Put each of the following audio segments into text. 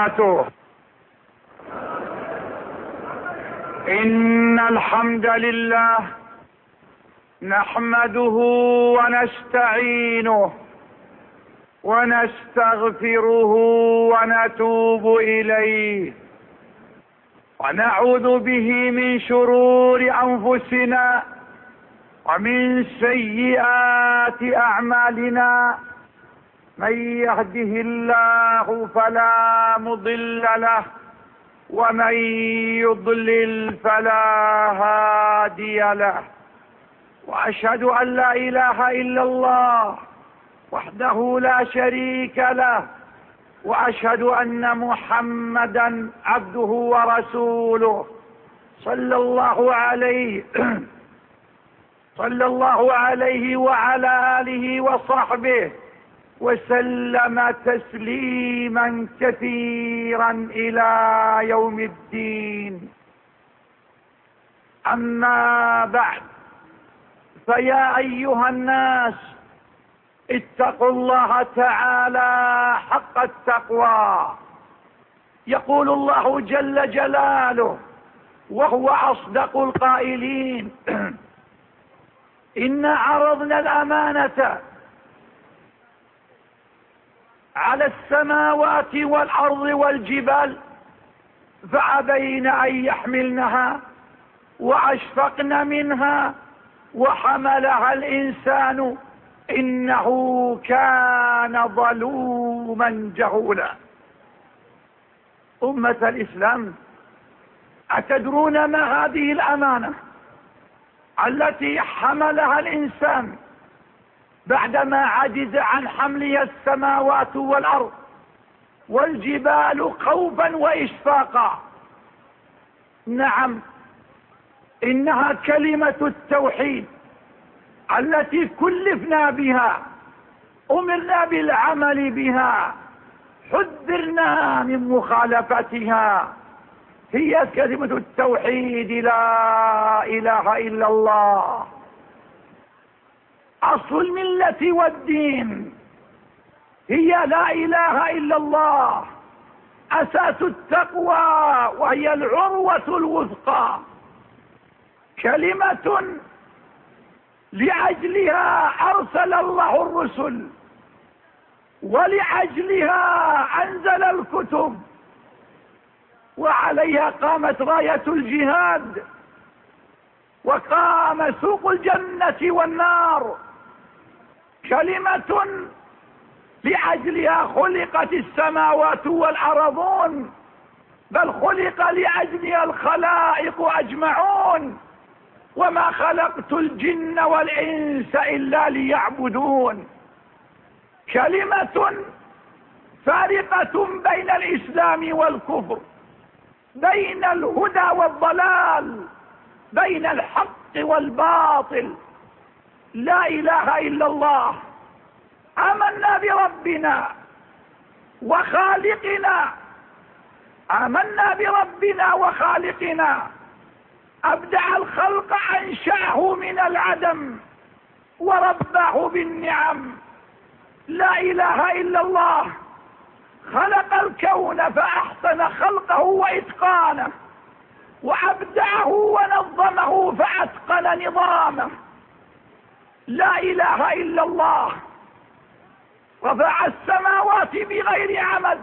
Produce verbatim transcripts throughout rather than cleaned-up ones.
وبركاته. إن الحمد لله نحمده ونستعينه ونستغفره ونتوب إليه ونعوذ به من شرور أنفسنا ومن سيئات أعمالنا. من يهده الله فلا مضل له ومن يضلل فلا هادي له. وأشهد أن لا إله إلا الله وحده لا شريك له، وأشهد أن محمدا عبده ورسوله صلى الله عليه صلى الله عليه وعلى آله وصحبه وسلم تسليما كثيرا إلى يوم الدين. أما بعد، فيا أيها الناس اتقوا الله تعالى حق التقوى. يقول الله جل جلاله وهو أصدق القائلين: إنا عرضنا الأمانة على السماوات والأرض والجبال فأبين أن يحملنها وأشفقن منها وحملها الإنسان إنه كان ظلوما جهولا. أمة الإسلام، أتدرون ما هذه الأمانة التي حملها الإنسان بعدما عجز عن حملها السماوات والأرض والجبال خوفا وإشفاقا؟ نعم، إنها كلمة التوحيد التي كلفنا بها، أمرنا بالعمل بها، حذرنا من مخالفتها. هي كلمة التوحيد: لا إله إلا الله، أصل الملة والدين. هي لا إله إلا الله أساس التقوى، وهي العروة الوثقى. كلمة لأجلها أرسل الله الرسل، ولأجلها أنزل الكتب، وعليها قامت راية الجهاد، وقام سوق الجنة والنار. كلمة لأجلها خلقت السماوات والأرضون، بل خلق لأجلها الخلائق أجمعون. وما خلقت الجن والإنس إلا ليعبدون. كلمة فارقة بين الإسلام والكفر، بين الهدى والضلال، بين الحق والباطل. لا إله إلا الله. آمنا بربنا وخالقنا، آمنا بربنا وخالقنا. أبدع الخلق، أنشأه من العدم ورباه بالنعم. لا إله إلا الله. خلق الكون فأحسن خلقه وإتقانه، وأبدعه ونظمه فأتقن نظامه. لا إله إلا الله. رفع السماوات بغير عمد،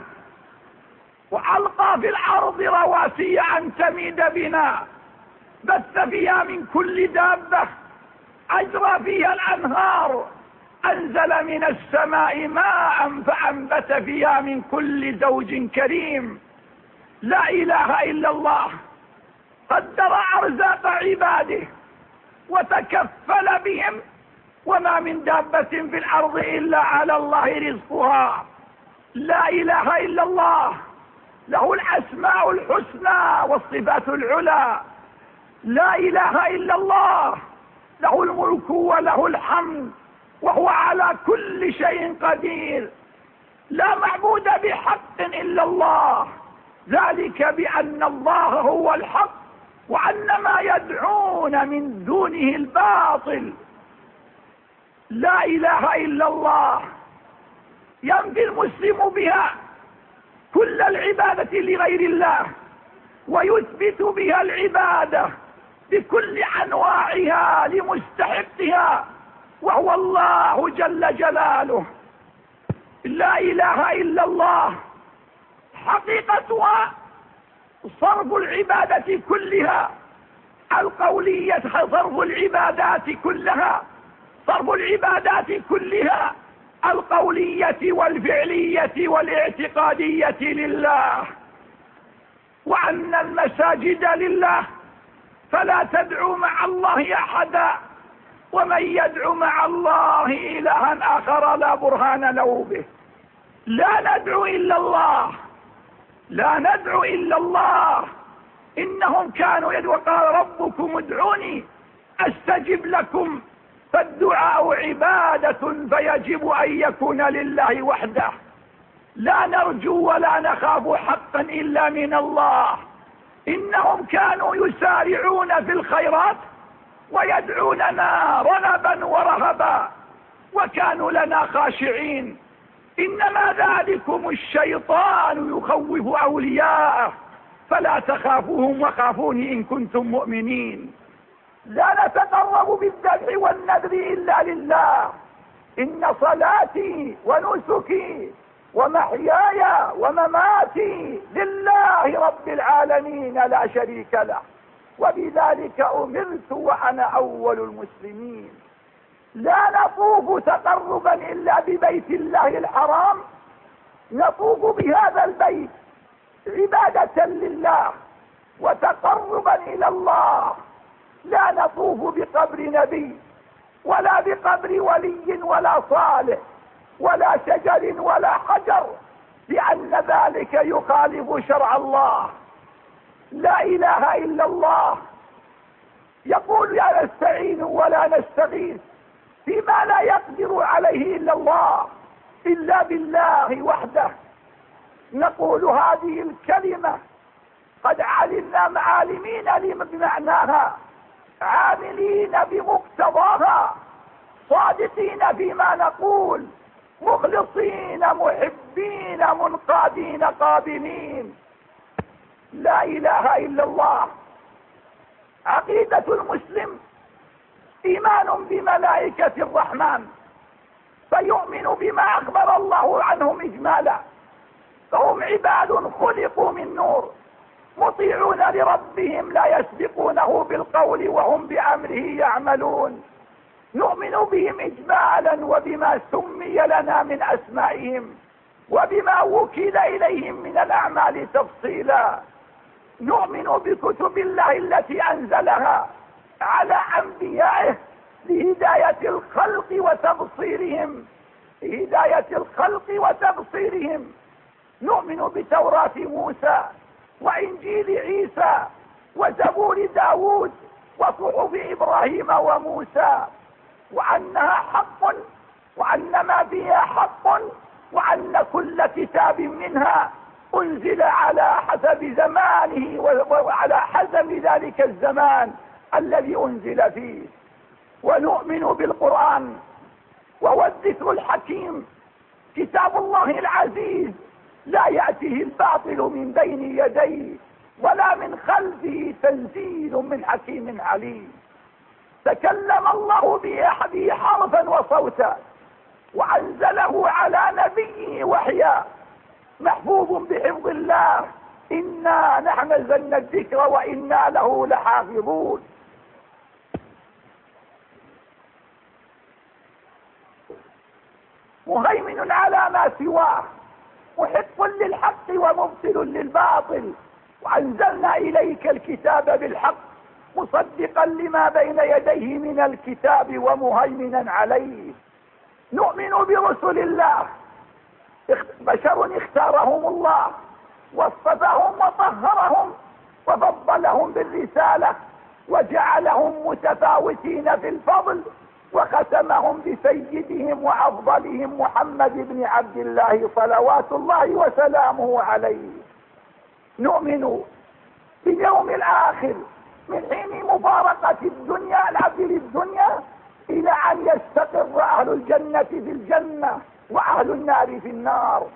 وألقى في الأرض رواسي أن تميد بنا، بث فيها من كل دابة، أجرى فيها الأنهار، أنزل من السماء ماء فأنبت فيها من كل زوج كريم. لا إله إلا الله. قدر أرزاق عباده وتكفل بهم، وما من دابة في الأرض إلا على الله رزقها. لا إله إلا الله. له الأسماء الحسنى والصفات العلى. لا إله إلا الله. له الملك وله الحمد، وهو على كل شيء قدير. لا معبود بحق إلا الله، ذلك بأن الله هو الحق وأن ما يدعون من دونه الباطل. لا إله إلا الله. ينفي المسلم بها كل العبادة لغير الله، ويثبت بها العبادة بكل أنواعها لمستحقها، وهو الله جل جلاله. لا إله إلا الله حقيقتها صرف العبادة كلها القولية، صرف العبادات كلها صرف العبادات كلها القولية والفعلية والاعتقادية لله، وأن المساجد لله فلا تدعو مع الله أحدا، ومن يدعو مع الله إلها آخر لا برهان له به. لا ندعو إلا الله، لا ندعو إلا الله. إنهم كانوا يدعون، قال ربكم ادعوني أستجب لكم، فالدعاء عبادة فيجب أن يكون لله وحده. لا نرجو ولا نخاف حقا إلا من الله. إنهم كانوا يسارعون في الخيرات ويدعوننا رغبا ورهبا، وكانوا لنا خاشعين. إنما ذلكم الشيطان يخوف أولياءه، فلا تخافوهم وخافوني إن كنتم مؤمنين. لا نتقرب بالذبح والنذر إلا لله. إن صلاتي ونسكي ومحياي ومماتي لله رب العالمين لا شريك له، وبذلك أمرت وأنا أول المسلمين. لا نطوف تقربا إلا ببيت الله الحرام، نطوف بهذا البيت عبادة لله وتقربا إلى الله. لا نطوف بقبر نبي ولا بقبر ولي ولا صالح ولا شجر ولا حجر، لأن ذلك يخالف شرع الله. لا إله إلا الله. يقول يا نستعين ولا نستغيث فيما لا يقدر عليه إلا الله، إلا بالله وحده. نقول هذه الكلمة قد علمنا معالمين بمعناها، عاملين بمقتضاها، صادقين فيما نقول، مخلصين محبين منقادين قابلين. لا إله إلا الله. عقيدة المسلم إيمان بملائكة الرحمن، فيؤمن بما أخبر الله عنهم إجمالا، فهم عباد خلقوا من نور، مطيعون لربهم لا يسبقونه بالقول وهم بأمره يعملون. نؤمن بهم إجمالا وبما سمي لنا من أسمائهم وبما وكل إليهم من الأعمال تفصيلا. نؤمن بكتب الله التي أنزلها على أنبيائه لهداية الخلق وتبصيرهم هداية الخلق وتبصيرهم. نؤمن بتوراة موسى وإنجيل عيسى وزبور داود وصحف إبراهيم وموسى، وأنها حق، وأن ما فيها حق، وأن كل كتاب منها أنزل على حسب زمانه وعلى حسب ذلك الزمان الذي أنزل فيه. ونؤمن بالقرآن وهو الذكر الحكيم، كتاب الله العزيز لا يأتيه الباطل من بين يديه ولا من خلفه، تنزيل من حكيم عليم. تكلم الله به حرفا وصوتا، وأنزله على نبيه وحيا، محفوظ بحفظ الله. إنا نحن نزلنا الذكر وإنا له لحافظون. مهيمن على ما سواه، محق للحق ومبطل للباطل. وأنزلنا إليك الكتاب بالحق مصدقا لما بين يديه من الكتاب ومهيمنا عليه. نؤمن برسل الله، بشر اختارهم الله واصطفاهم وطهرهم وفضلهم بالرسالة وجعلهم متفاوتين في الفضل، وختمهم بسيدهم وأفضلهم محمد بن عبد الله صلوات الله وسلامه عليه. نؤمن باليوم الآخر من حين مفارقة الدنيا العبد للدنيا إلى أن يستقر أهل الجنة في الجنة وأهل النار في النار.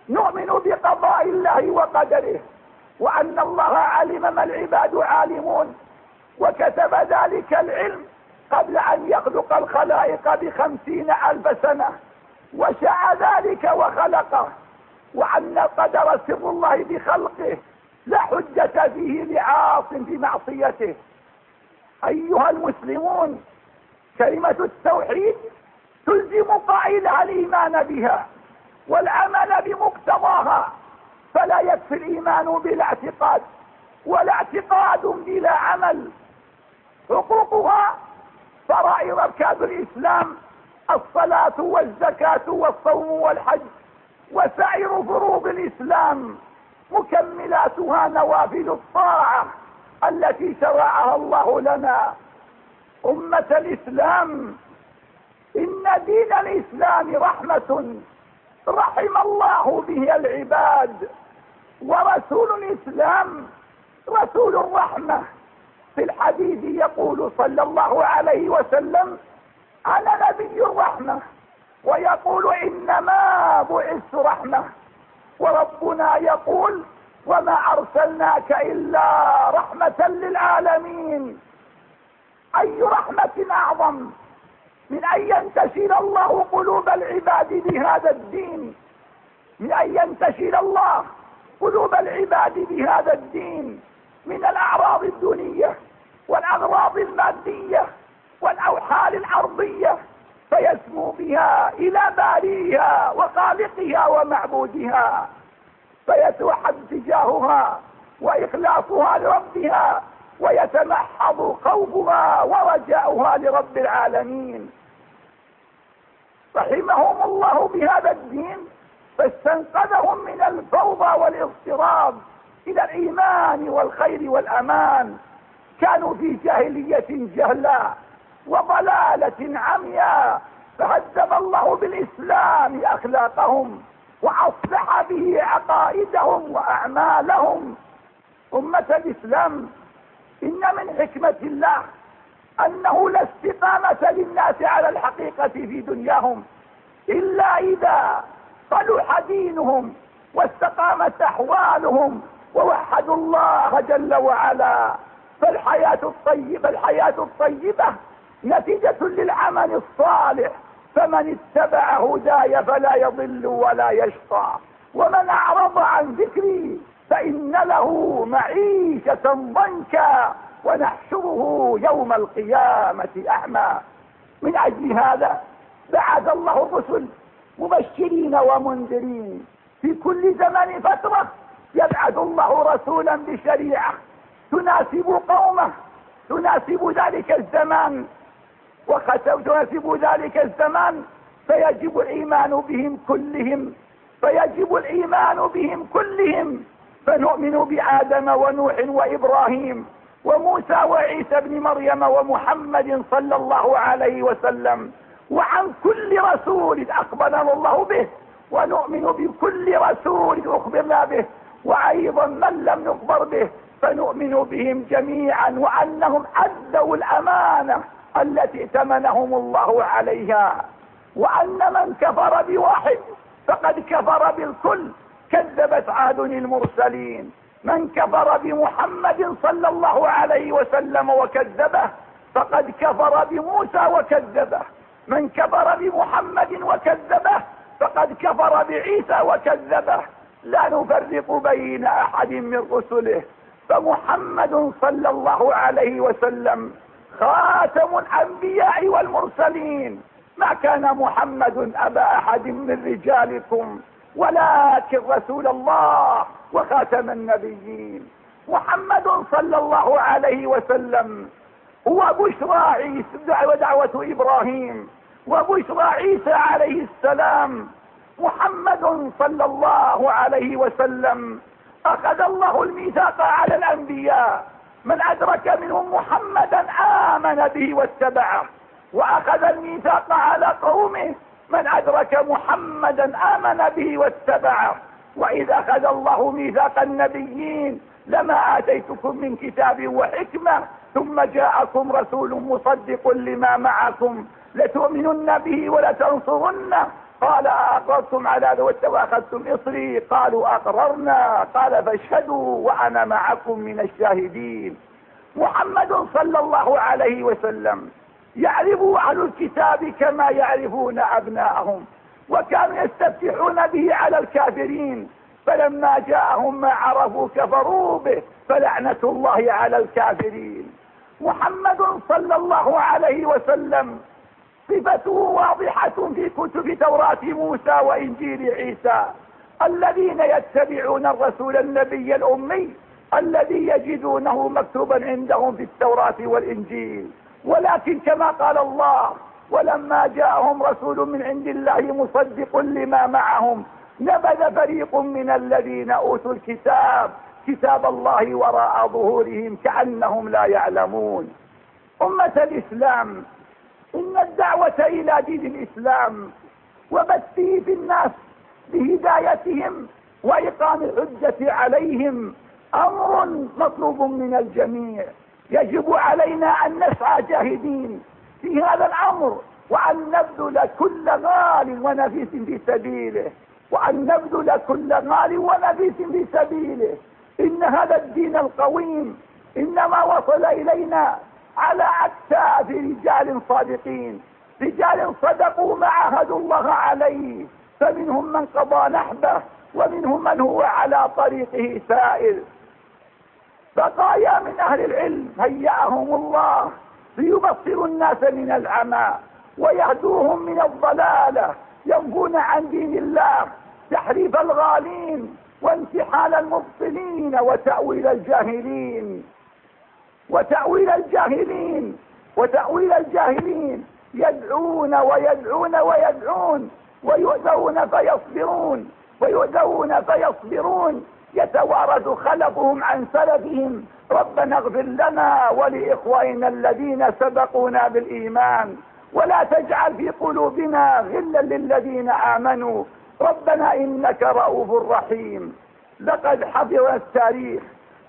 نؤمن بقضاء الله وقدره، وأن الله علم ما العباد عالمون، وكتب ذلك العلم قبل أن يخلق الخلائق بخمسين ألف سنة، وشاء ذلك وخلقه، وأن القدر سر الله بخلقه لا حجة فيه لعاص بمعصيته. أيها المسلمون، كلمة التوحيد تلزم قائلها الإيمان بها والعمل بمقتضاها، فلا يكفي الإيمان بلا اعتقاد، ولا اعتقاد بلا عمل. حقوقها فرائض أركان الإسلام: الصلاة والزكاة والصوم والحج وسائر فروض الإسلام، مكملاتها نوافل الطاعة التي شرعها الله لنا. أمة الإسلام، إن دين الإسلام رحمة رحم الله به العباد، ورسول الإسلام رسول الرحمة. في الحديث يقول صلى الله عليه وسلم: أنا نبي الرحمة، ويقول: إنما بعثت رحمة، وربنا يقول: وما أرسلناك إلا رحمة للعالمين. أي رحمة أعظم من أن ينتشل الله قلوب العباد بهذا الدين، من أن ينتشل الله قلوب العباد بهذا الدين من الأعراض الدنية والأغراض المادية والأوحال الأرضية، فيسمو بها إلى باريها وخالقها ومعبودها، فيتوحد تجاهها وإخلاصها لربها، ويتمحض خوفها ورجاؤها لرب العالمين. رحمهم الله بهذا الدين، فاستنقذهم من الفوضى والاضطراب إلى الإيمان والخير والأمان. كانوا في جاهلية جهلاء وضلالة عمياء، فهذب الله بالإسلام أخلاقهم وأصلح به عقائدهم وأعمالهم. أمة الإسلام، إن من حكمة الله أنه لا استقامة للناس على الحقيقة في دنياهم إلا إذا صلح دينهم واستقامت أحوالهم ووحدوا الله جل وعلا. فالحياة الطيبة الحياة الطيبة نتيجة للعمل الصالح، فمن اتبع هداي فلا يضل ولا يشقى، ومن أعرض عن ذكري فإن له معيشة ضنكا ونحشره يوم القيامة أعمى. من أجل هذا بعث الله الرسل مبشرين ومنذرين. في كل زمن فترة يبعث الله رسولا بشريعة تناسب قومه، تناسب ذلك الزمان، وختم تناسب ذلك الزمان، فيجب الإيمان بهم كلهم فيجب الإيمان بهم كلهم فنؤمن بآدم ونوح وإبراهيم وموسى وعيسى بن مريم ومحمد صلى الله عليه وسلم، وعن كل رسول أخبرنا الله به، ونؤمن بكل رسول أخبرنا به، وأيضا من لم نخبر به فنؤمن بهم جميعا، وأنهم أدوا الأمانة التي ائتمنهم الله عليها، وأن من كفر بواحد فقد كفر بالكل. كذبت عاد المرسلين. من كفر بمحمد صلى الله عليه وسلم وكذبه فقد كفر بموسى وكذبه. من كفر بمحمد وكذبه فقد كفر بعيسى وكذبه. لا نفرق بين أحد من رسله، فمحمد صلى الله عليه وسلم خاتم الأنبياء والمرسلين. ما كان محمد أبا أحد من رجالكم ولكن رسول الله وخاتم النبيين. محمد صلى الله عليه وسلم هو بشرى عيسى ودعوة إبراهيم وبشرى عيسى عليه السلام. محمد صلى الله عليه وسلم أخذ الله الميثاق على الأنبياء، من أدرك منهم محمدا آمن به واتبعه، وأخذ الميثاق على قومه، من أدرك محمدا آمن به واتبعه. وإذ أخذ الله ميثاق النبيين لما آتيتكم من كتاب وحكمة ثم جاءكم رسول مصدق لما معكم لتؤمنن به ولتنصرنه قال أقررتم على ذلك وأخذتم إصري؟ قالوا أقررنا. قال فاشهدوا وأنا معكم من الشاهدين. محمد صلى الله عليه وسلم يعرف أهل الكتاب كما يعرفون أبناءهم، وكانوا يستفتحون به على الكافرين، فلما جاءهم ما عرفوا كفروا به، فلعنة الله على الكافرين. محمد صلى الله عليه وسلم صفته واضحة في كتب توراة موسى وإنجيل عيسى، الذين يتبعون الرسول النبي الأمي الذي يجدونه مكتوبا عندهم في التوراة والإنجيل. ولكن كما قال الله: ولما جاءهم رسول من عند الله مصدق لما معهم نبذ فريق من الذين أوتوا الكتاب كتاب الله وراء ظهورهم كأنهم لا يعلمون. أمة الإسلام، إن الدعوة إلى دين الإسلام وبثه في الناس بهدايتهم وإقام الحجة عليهم أمر مطلوب من الجميع. يجب علينا أن نسعى جاهدين في هذا الأمر، وأن نبذل كل غال ونفيس في سبيله وأن نبذل كل غال ونفيس في سبيله. إن هذا الدين القويم إنما وصل إلينا على أكتاف رجال صادقين، رجال صدقوا ما عاهدوا الله عليه، فمنهم من قضى نحبه ومنهم من هو على طريقه سائر. بقايا من أهل العلم هيأهم الله ليبصروا الناس من العمى ويهدوهم من الضلالة، ينفون عن دين الله تحريف الغالين وانتحال المبطلين وتأويل الجاهلين وتأويل الجاهلين وتأويل الجاهلين يدعون ويدعون ويدعون ويؤذون فيصبرون ويؤذون فيصبرون، يتوارث خلفهم عن سلفهم: ربنا اغفر لنا ولإخواننا الذين سبقونا بالإيمان ولا تجعل في قلوبنا غلا للذين آمنوا ربنا إنك رؤوف رحيم. لقد حضر التاريخ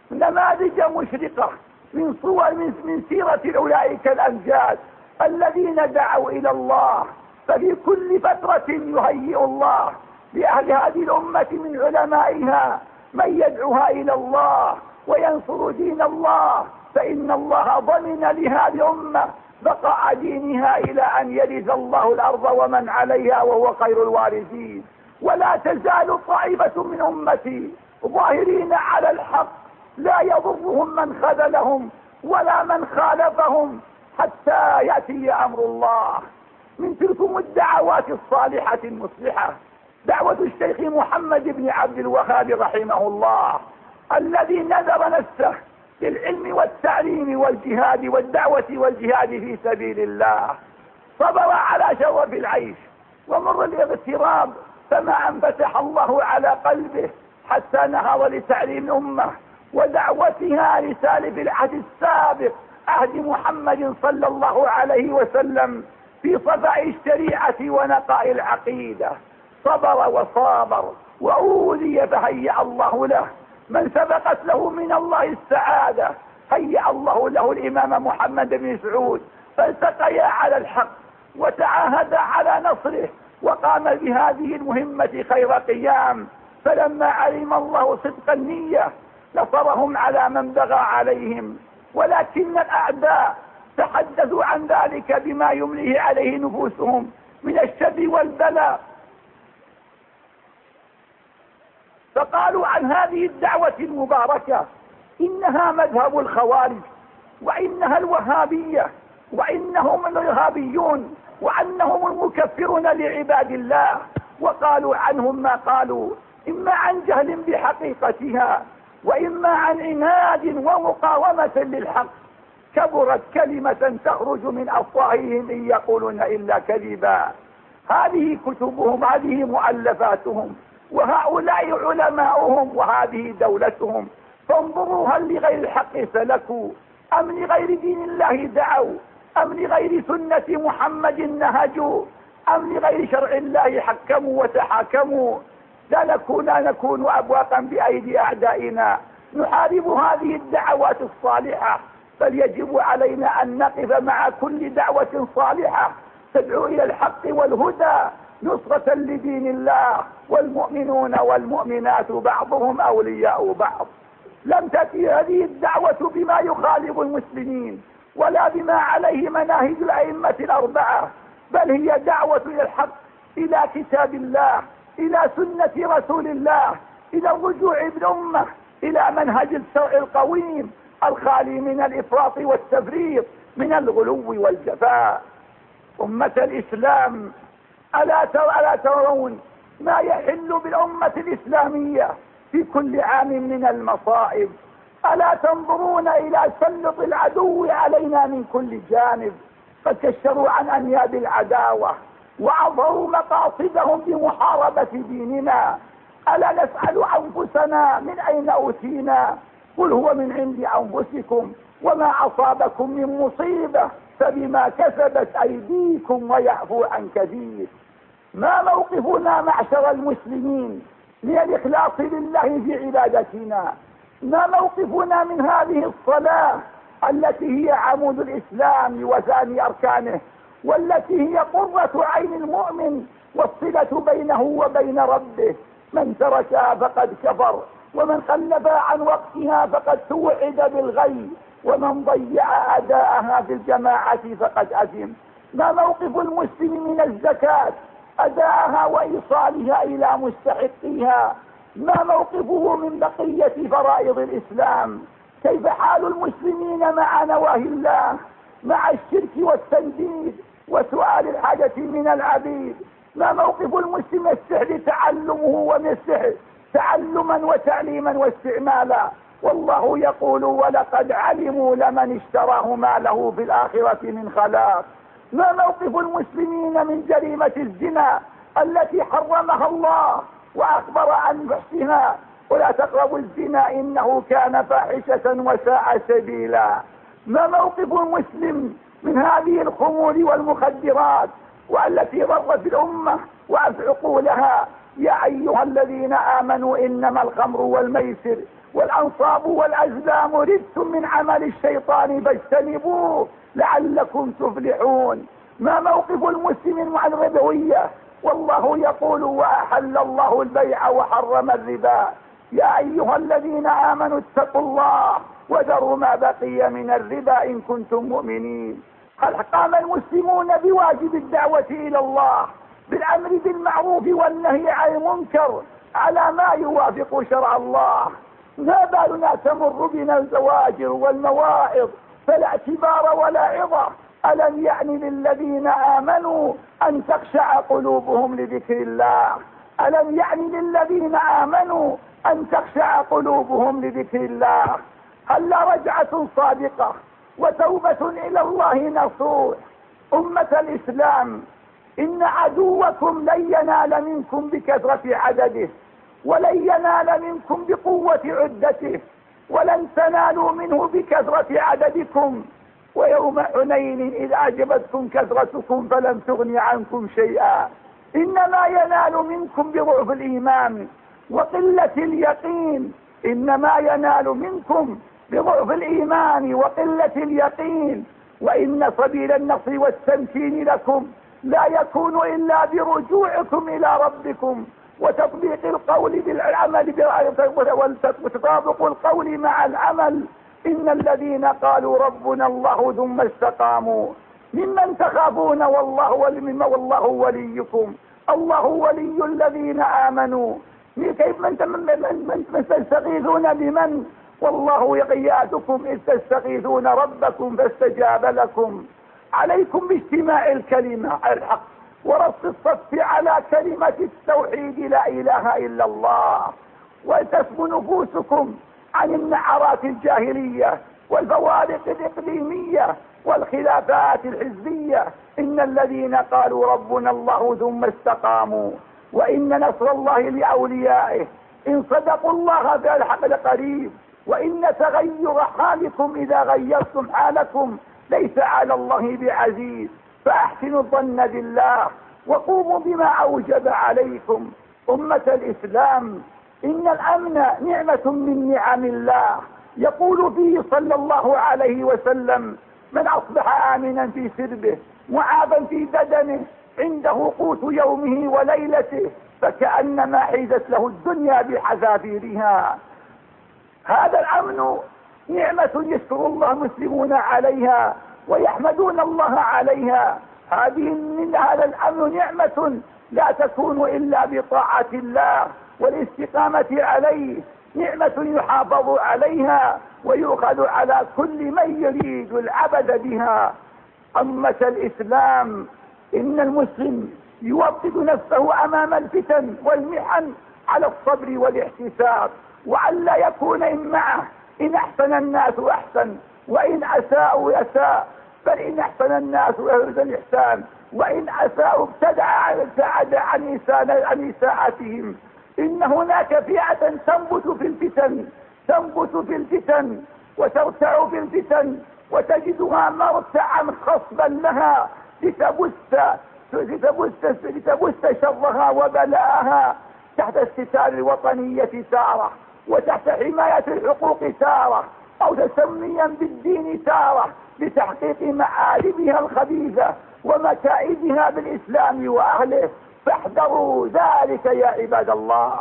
نماذج مشرقة من صور من, من سيرة أولئك الأمجاد الذين دعوا إلى الله، ففي كل فترة يهيئ الله لأهل هذه الأمة من علمائها من يدعوها إلى الله وينصر دين الله، فإن الله ضمن لهذه الأمة بقاء دينها إلى أن يرث الله الأرض ومن عليها وهو خير الوارثين. ولا تزال طائفة من أمتي ظاهرين على الحق لا يضرهم من خذلهم ولا من خالفهم حتى يأتي أمر الله. من تلكم الدعوات الصالحة المصلحة دعوة الشيخ محمد بن عبد الوهاب رحمه الله، الذي نذر نفسه للعلم والتعليم والجهاد والدعوة والجهاد في سبيل الله، صبر على شرف العيش ومر الاغتراب، فما أن فتح الله على قلبه حتى نهض لتعليم الأمة ودعوتها لسالف العهد السابق عهد محمد صلى الله عليه وسلم في صفاء الشريعة ونقاء العقيدة. صبر وصابر وأوذي فهيأ الله له من سبقت له من الله السعادة، هيأ الله له الإمام محمد بن سعود، فالتقيا على الحق وتعاهدا على نصره وقام بهذه المهمة خير قيام. فلما علم الله صدق النية نصرهم على من بغى عليهم، ولكن الأعداء تحدثوا عن ذلك بما يمليه عليه نفوسهم من الشر والبلاء، فقالوا عن هذه الدعوة المباركة إنها مذهب الخوارج وإنها الوهابية وإنهم الإرهابيون وأنهم المكفرون لعباد الله. وقالوا عنهم ما قالوا إما عن جهل بحقيقتها وإما عن عناد ومقاومة للحق. كبرت كلمة تخرج من أفواههم إن يقولون إلا كذبا. هذه كتبهم، هذه مؤلفاتهم، وهؤلاء علماؤهم، وهذه دولتهم. فانظروا هل لغير الحق سلكوا أم لغير دين الله دعوا أم لغير سنة محمد نهجوا أم لغير شرع الله حكموا وتحاكموا. لا نكون نكون أبواقا بأيدي أعدائنا نحارب هذه الدعوات الصالحة، بل يجب علينا أن نقف مع كل دعوة صالحة تدعو إلى الحق والهدى نصرة لدين الله، والمؤمنون والمؤمنات بعضهم أولياء بعض. لم تأتي هذه الدعوة بما يخالف المسلمين ولا بما عليه مناهج الأئمة الأربعة، بل هي دعوة إلى الحق، إلى كتاب الله، إلى سنة رسول الله، إلى الرجوع بالأمة إلى منهج الشرع القويم الخالي من الإفراط والتفريط، من الغلو والجفاء. أمة الإسلام، ألا ترون ما يحل بالأمة الإسلامية في كل عام من المصائب؟ ألا تنظرون إلى تسلط العدو علينا من كل جانب؟ قد كشروا عن أنياب العداوة وأظهروا مقاصدهم بمحاربة ديننا. ألا نسأل أنفسنا من أين أوتينا؟ قل هو من عند أنفسكم، وما أصابكم من مصيبة فبما كسبت أيديكم ويعفو عن كثير. ما موقفنا معشر المسلمين من الإخلاص لله في عبادتنا؟ ما موقفنا من هذه الصلاة التي هي عمود الإسلام وثاني أركانه، والتي هي قرة عين المؤمن والصلة بينه وبين ربه؟ من تركها فقد كفر، ومن خلفها عن وقتها فقد توعد بالغي، ومن ضيع أداءها في الجماعة فقد أثم. ما موقف المسلم من الزكاة؟ أداءها وإيصالها إلى مستحقيها. ما موقفه من بقية فرائض الإسلام؟ كيف حال المسلمين مع نواهي الله، مع الشرك والتنديد وسؤال الحاجة من العبيد؟ ما موقف المسلم من السحر تعلمه ومن السحر تعلما وتعليما واستعمالا؟ والله يقول ولقد علموا لمن اشتراه ما له في الآخرة من خلاق. ما موقف المسلمين من جريمة الزنا التي حرمها الله وأخبر عن بحثها؟ ولا تقربوا الزنا إنه كان فاحشة وساء سبيلا. ما موقف المسلم من هذه الخمور والمخدرات والتي ضرت الأمة وعقولها؟ يا أيها الذين آمنوا إنما الخمر والميسر والأنصاب والأزلام رجس من عمل الشيطان فاجتنبوه لعلكم تفلحون. ما موقف المسلم مع الربوية؟ والله يقول وأحل الله البيع وحرم الربا. يا أيها الذين آمنوا اتقوا الله وذروا ما بقي من الربا إن كنتم مؤمنين. هل قام المسلمون بواجب الدعوة إلى الله بالأمر بالمعروف والنهي عن المنكر على ما يوافق شرع الله؟ ما بالنا تمر بنا الزواجر والمواعظ فلا اعتبار ولا عظة؟ ألم يعني للذين آمنوا أن تخشع قلوبهم لذكر الله؟ ألم يعني للذين آمنوا أن تخشع قلوبهم لذكر الله؟ هل رجعة صادقة وتوبة إلى الله نصوح؟ أمة الإسلام، إن عدوكم لن ينال منكم بكثرة عدده، ولن ينال منكم بقوة عدته، ولن تنالوا منه بكثرة عددكم. ويوم حنين إذ أعجبتكم كثرتكم فلم تغن عنكم شيئا، إنما ينال منكم بضعف الإيمان وقلة اليقين. إنما ينال منكم بضعف الإيمان وقلة اليقين. وإن سبيل النصر والتمكين لكم لا يكون إلا برجوعكم إلى ربكم وتطبيق القول بالعمل وتطابق القول مع العمل. إن الذين قالوا ربنا الله ثم استقاموا ممن تخافون والله والله وليكم. الله ولي الذين آمنوا. كيف من, من, من تستغيثون بمن؟ والله يغياثكم إذ تستغيثون ربكم فاستجاب لكم. عليكم باجتماع الكلمة على الحق ورص الصف على كلمة التوحيد لا إله إلا الله، وتسبو نفوسكم عن النعرات الجاهلية والفوارق الإقليمية والخلافات الحزبية. إن الذين قالوا ربنا الله ثم استقاموا وإن نصر الله لأوليائه إن صدقوا الله فالحق لقريب. وإن تغير حالكم إذا غيرتم حالكم ليس على الله بعزيز. فأحسنوا الظن بالله وقوموا بما أوجب عليكم. أمة الإسلام، إن الأمن نعمة من نعم الله. يقول فيه صلى الله عليه وسلم: من أصبح آمنا في سربه معافا في بدنه عنده قوت يومه وليلته فكأنما حيزت له الدنيا بحذافيرها. هذا الأمن نعمة يشكر الله المسلمون عليها ويحمدون الله عليها. هذه من هذا الأمن نعمة لا تكون إلا بطاعة الله والاستقامة عليه، نعمة يحافظ عليها ويؤخذ على كل من يريد العبد بها. أمة الإسلام، إن المسلم يوطد نفسه أمام الفتن والمحن على الصبر والاحتساب، وأن لا يكون إن معه إن أحسن الناس أحسن وإن أساءوا أساء، بل إن أحسن الناس أهرز الإحسان وإن أساءوا ابتدع ابتعد عن عن إساءتهم. إن هناك فئة تنبت في الفتن تنبت في الفتن وترتع في الفتن وتجدها مرتعا خصبا لها لتبث لتبث لتبث شرها وبلاءها تحت الستار الوطنية تارة، وتحت حماية الحقوق تارة، أو تسميا بالدين تارة، لتحقيق مآربها الخبيثة ومكائدها بالإسلام وأهله. فاحذروا ذلك يا عباد الله.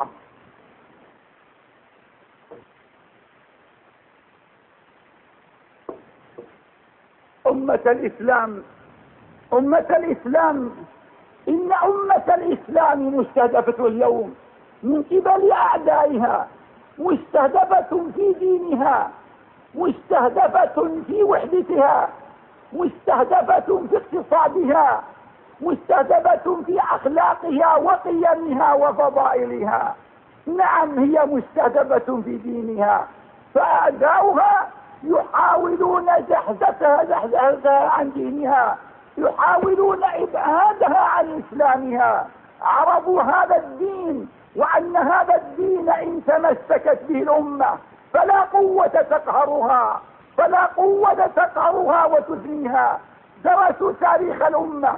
أمة الإسلام أمة الإسلام إن أمة الإسلام مستهدفة اليوم من قبل أعدائها، مستهدفة في دينها، مستهدفة في وحدتها، مستهدفة في اقتصادها، مستهدفة في أخلاقها وقيمها وفضائلها. نعم، هي مستهدفة في دينها، فأعداؤها يحاولون زحزحتها زحزحتها عن دينها، يحاولون إبعادها عن إسلامها. عرفوا هذا الدين وأن هذا الدين إن تمسكت به الأمة فلا قوة تقهرها فلا قوة تقهرها وتثنيها. درسوا تاريخ الأمة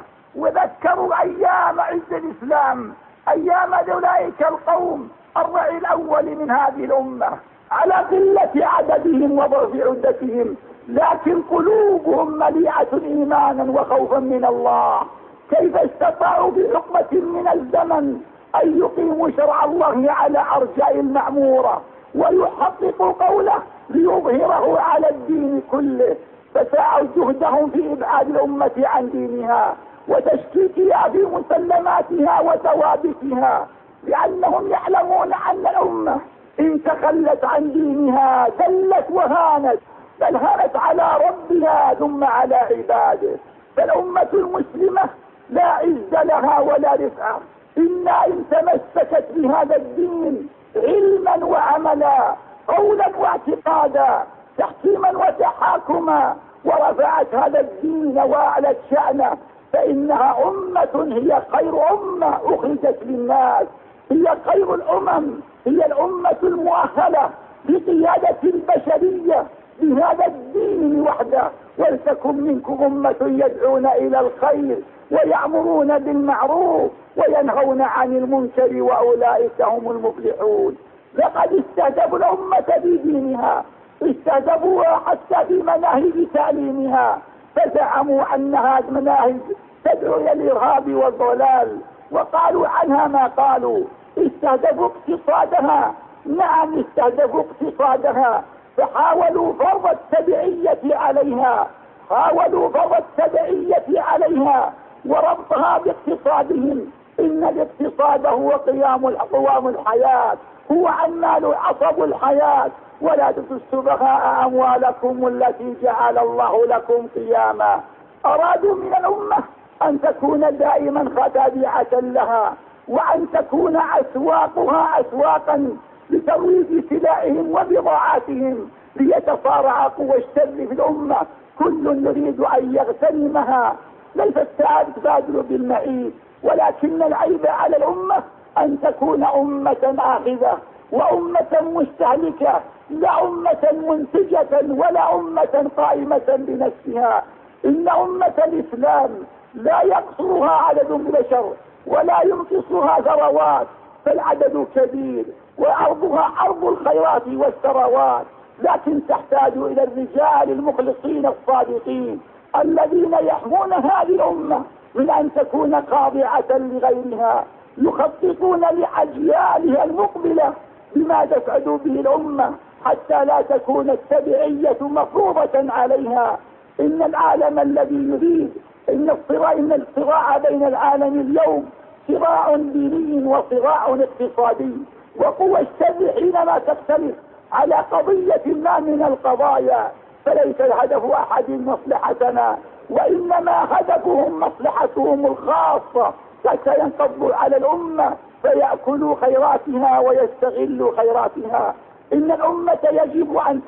وذكروا أيام عز الإسلام، أيام أولئك القوم الرعي الأول من هذه الأمة على قلة عددهم وضعف عدتهم، لكن قلوبهم مليئة إيمانا وخوفا من الله. كيف استطاعوا بحقبة من الزمن أن يقيموا شرع الله على أرجاء المعمورة ويحققوا قوله ليظهره على الدين كله؟ فسعوا جهدهم في إبعاد الأمة عن دينها وتشكيكها في مسلماتها وثوابتها، لأنهم يعلمون أن الأمة إن تخلت عن دينها ذلت وهانت، بل هانت على ربها ثم على عباده. فالأمة المسلمة لا عز لها ولا رفعة إلا إن تمسكت بهذا الدين علما وعملا، قولا واعتقادا، تحكيما وتحاكما، ورفعت هذا الدين وأعلت شأنه، فإنها أمة هي خير أمة أخرجت للناس، هي خير الأمم، هي الأمة المؤهلة لقيادة البشرية بهذا الدين وحده. ولتكن منكم أمة يدعون إلى الخير ويأمرون بالمعروف وينهون عن المنكر وأولئك هم المفلحون. لقد استهدفوا الأمة بدينها، استهدفوها حتى في مناهج تعليمها، فزعموا أنها مناهج تدعو إلى الإرهاب والضلال، وقالوا عنها ما قالوا. استهدفوا اقتصادها، نعم استهدفوا اقتصادها، فحاولوا فرض التبعية عليها حاولوا فرض التبعية عليها وربطها باقتصادهم. إن الاقتصاد هو قيام قوام الحياة، هو عمال عصب الحياة. ولا تؤتوا السفهاء أموالكم التي جعل الله لكم قياما. أرادوا من الأمة أن تكون دائما خداعة لها، وأن تكون أسواقها أسواقا لترويج سلعهم وبضاعاتهم، ليتصارع قوى الشر في الأمة، كل يريد أن يغتنمها. ليس السعادة تبادل بالمعيب، ولكن العيب على الأمة أن تكون أمة آخذة وأمة مستهلكة، لا أمة منتجة ولا أمة قائمة بنفسها. إن أمة الإسلام لا يقصرها عدد من البشر ولا ينقصها ثروات، فالعدد كبير وأرضها أرض الخيرات والثروات، لكن تحتاج إلى الرجال المخلصين الصادقين الذين يحمون هذه الأمة من أن تكون خاضعة لغيرها، يخططون لأجيالها المقبلة بما تسعد به الأمة حتى لا تكون التبعية مفروضة عليها. إن العالم الذي يريد إن الصراع إن الصراع بين العالم اليوم صراع ديني وصراع اقتصادي، وقوى الشر حينما تختلف على قضية ما من القضايا فليس الهدف أحد مصلحتنا، وإنما هدفهم مصلحتهم الخاصة حتى ينقضوا على الأمة فيأكلوا خيراتها ويستغلوا خيراتها. إن الأمة يجب أن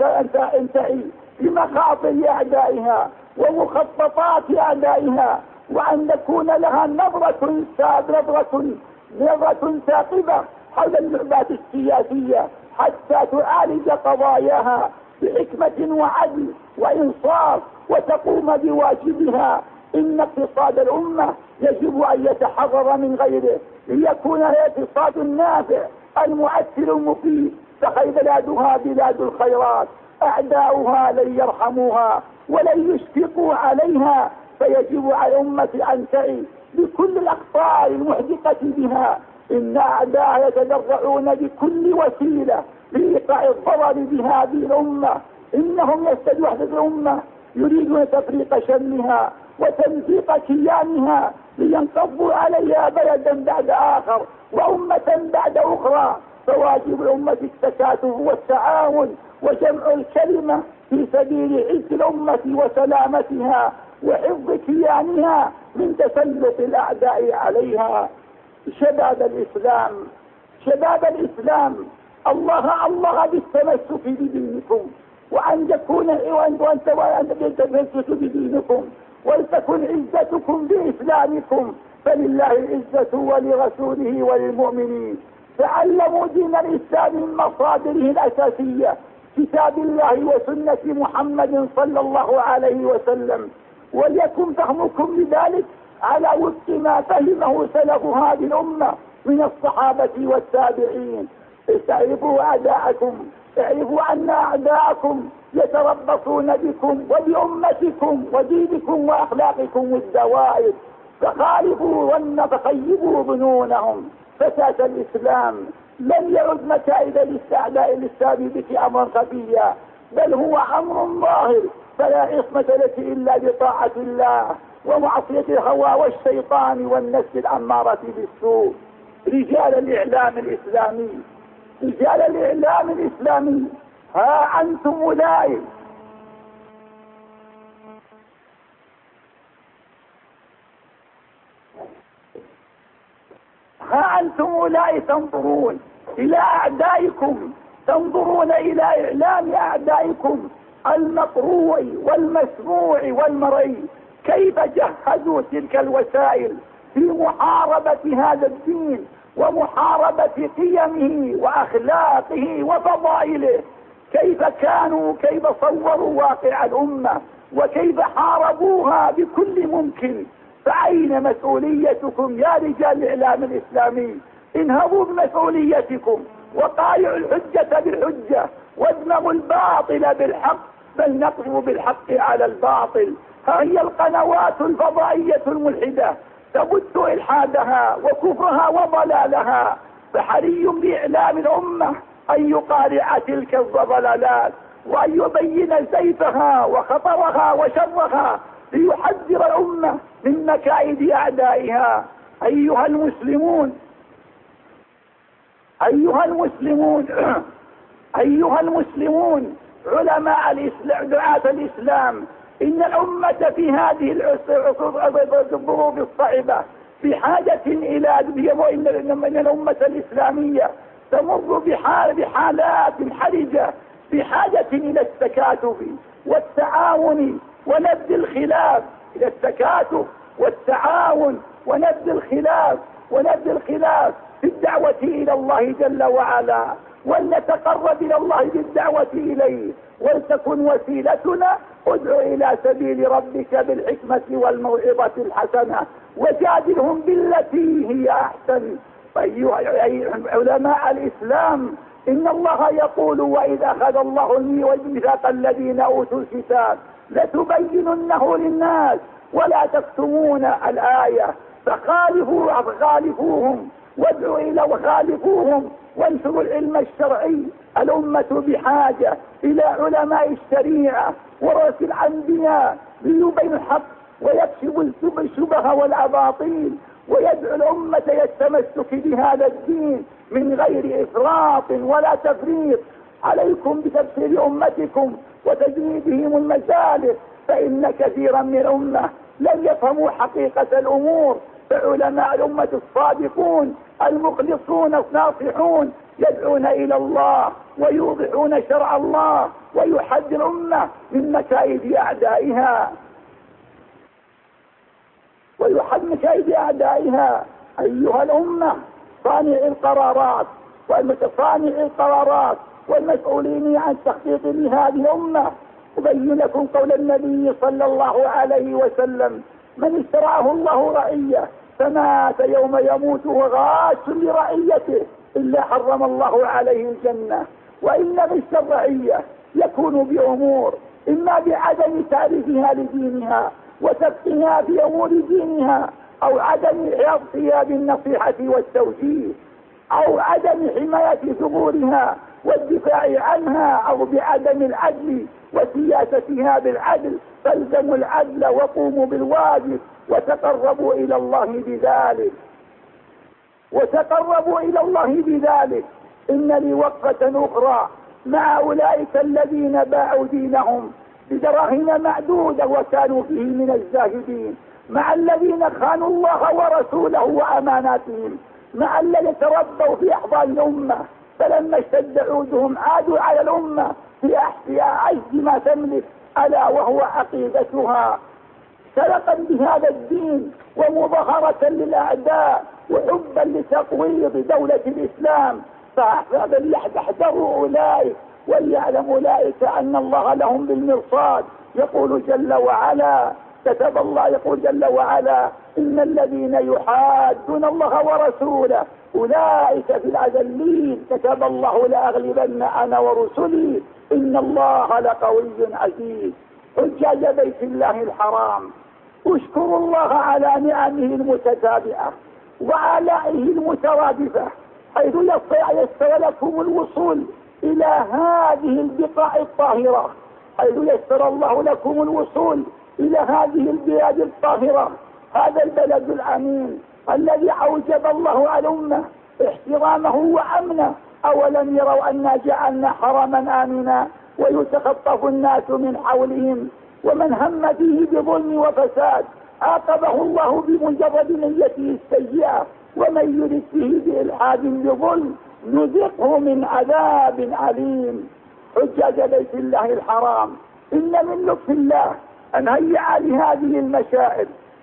تنتهي بمخاطر أعدائها ومخططات أعدائها، وأن تكون لها نظرة نظرة نظرة ثاقبة حول اللعبات السياسية حتى تعالج قضاياها بحكمة وعدل وإنصاف وتقوم بواجبها. إن اقتصاد الأمة يجب أن يتحرر من غيره ليكون الاقتصاد النافع المؤثر المفيد، فخير بلادها بلاد الخيرات، أعداؤها لن يرحموها ولن يشفقوا عليها، فيجب على الأمة أن تعي بكل الأخطار المحدقة بها. إن أعداء يتدرعون بكل وسيلة لإيقاع الضرر بهذه الأمة، إنهم يستدعون وحدة الأمة، يريدون تفريق شملها وتمزيق كيانها لينقضوا عليها بلدا بعد آخر وأمة بعد أخرى. فواجب الأمة التكاتف والتعاون وجمع الكلمة في سبيل عز الأمة وسلامتها وحفظ كيانها من تسلط الأعداء عليها. شباب الإسلام شباب الإسلام الله الله بالتمسك بدينكم، وأن يكون وأن تتمسك بدينكم ولتكن عزتكم بإسلامكم، فلله العزة ولرسوله وللمؤمنين. تعلموا دين الإسلام من مصادره الأساسية كتاب الله وسنة محمد صلى الله عليه وسلم، وليكن فهمكم لذلك على وفق ما فهمه سلف هذه الأمة من الصحابة والتابعين. استعرفوا أعداءكم، اعرفوا أن أعداءكم يتربصون بكم وبأمتكم ودينكم وأخلاقكم الدوائر، فخالفوا ظن فخيبوا ظنونهم. فتاة الإسلام لن يعد مكائد الاستعداء الإسلام بك أمرا خفيا، بل هو أمر ظاهر، فلا عصمة لك إلا بطاعة الله ومعصية الهوى والشيطان والنفس الأمارة بالسوء. رجال الإعلام الإسلامي رجال الإعلام الإسلامي ها أنتم أولئك ها أنتم أولئك تنظرون إلى أعدائكم، تنظرون إلى إعلام أعدائكم المقروع والمسموع والمرئي، كيف جهزوا تلك الوسائل في محاربة هذا الدين ومحاربة قيمه وأخلاقه وفضائله. كيف كانوا كيف صوروا واقع الأمة وكيف حاربوها بكل ممكن. فأين مسؤوليتكم يا رجال الإعلام الإسلامي؟ انهضوا بمسؤوليتكم وقايعوا الحجة بالحجة وادمغوا الباطل بالحق، بل نقضوا بالحق على الباطل. ها هي القنوات الفضائية الملحدة تبث إلحادها وكفرها وضلالها، فحري بإعلام الأمة أن يقارع تلك الضلالات وأن يبين زيفها وخطرها وشرها ليحذر الأمة من مكائد أعدائها. أيها المسلمون أيها المسلمون أيها المسلمون علماء الإسلام، دعاة الإسلام، إن الأمة في هذه الظروف الصعبة بحاجة إلى إن الأمة الإسلامية تمر بحال بحالات حرجة، بحاجة إلى التكاتف والتعاون ونبذ الخلاف، إلى التكاتف والتعاون ونبذ الخلاف ونبذ الخلاف في الدعوة إلى الله جل وعلا، ولنتقرب إلى الله بالدعوة إليه، ولتكن وسيلتنا ادع إلى سبيل ربك بالحكمة والموعظة الحسنة وجادلهم بالتي هي أحسن. أيها علماء الإسلام، إن الله يقول وإذا أخذ الله الميثاق الذين أوتوا الكتاب لتبيننه للناس ولا تكتمون الآية، فخالفوا خالفوهم وادعوا إلى وخالفوهم وانشروا العلم الشرعي. الأمة بحاجة إلى علماء الشريعة ورؤوس الأنبياء ليبينوا الحق ويكشفوا الشبه والأباطيل، ويدعو الأمة يتمسك بهذا الدين من غير إفراط ولا تفريط. عليكم بتبصير أمتكم وتجنيبهم المسالك، فإن كثيرا من الأمة لم يفهموا حقيقة الأمور. فعلماء الأمة الصادقون المخلصون الناصحون يدعون إلى الله ويوضحون شرع الله ويحذر الأمة من مكائد أعدائها ويحذر مكائد أعدائها. أيها الأمة، صانع القرارات والمتصانع القرارات والمسؤولين عن تخطيط لهذه الأمة، أبين لكم قول النبي صلى الله عليه وسلم: من استرعاه الله رعية فمات يوم يموت وغاش لرعيته إلا حرم الله عليه الجنة. وإن غش الرعية يكون بأمور: إما بعدم تعريفها لدينها وتفقيها في أمور دينها، أو عدم حفظها بالنصيحة والتوجيه، أو عدم حماية ثغورها والدفاع عنها، أو بعدم العدل وسياستها بالعدل. فالزموا العدل وقوموا بالواجب وتقربوا إلى الله بذلك وتقربوا إلى الله بذلك. إن لي وقفة أخرى مع أولئك الذين باعوا دينهم بدراهم معدودة وكانوا فيه من الزاهدين، مع الذين خانوا الله ورسوله وأماناتهم، مع الذين تربوا في أحضان الأمة فلما اشتد عودهم عادوا على الأمة في أعز ما تملك، ألا وهو عقيدتها، سلقا بهذا الدين ومظاهرة للأعداء وحبا لتقويض دولة الإسلام. فليحذروا أولئك وليعلم أولئك أن الله لهم بالمرصاد. يقول جل وعلا كتب الله يقول جل وعلا: إن الذين يحادون الله ورسوله أولئك في الأذلين، كتب الله لأغلبن أنا ورسلي إن الله لقوي عزيز. حجاج بيت الله الحرام، اشكروا الله على نعمه المتتابعة وآلائه المترادفة، حيث يسر لكم الوصول إلى هذه البقاع الطاهرة حيث يسر الله لكم الوصول إلى هذه البلاد الطاهرة، هذا البلد الأمين الذي أوجب الله على الأمة احترامه وأمنه. أولم يروا أنا جعلنا حرما آمنا ويتخطف الناس من حولهم، ومن هم فيه بظلم وفساد عاقبه الله بمجرد نيته السيئة، ومن يرد فيه بإلحاد بظلم نذقه من عذاب عليم. حجاج بيت الله الحرام، إن من لطف الله أن هيأ لهذه المشاعر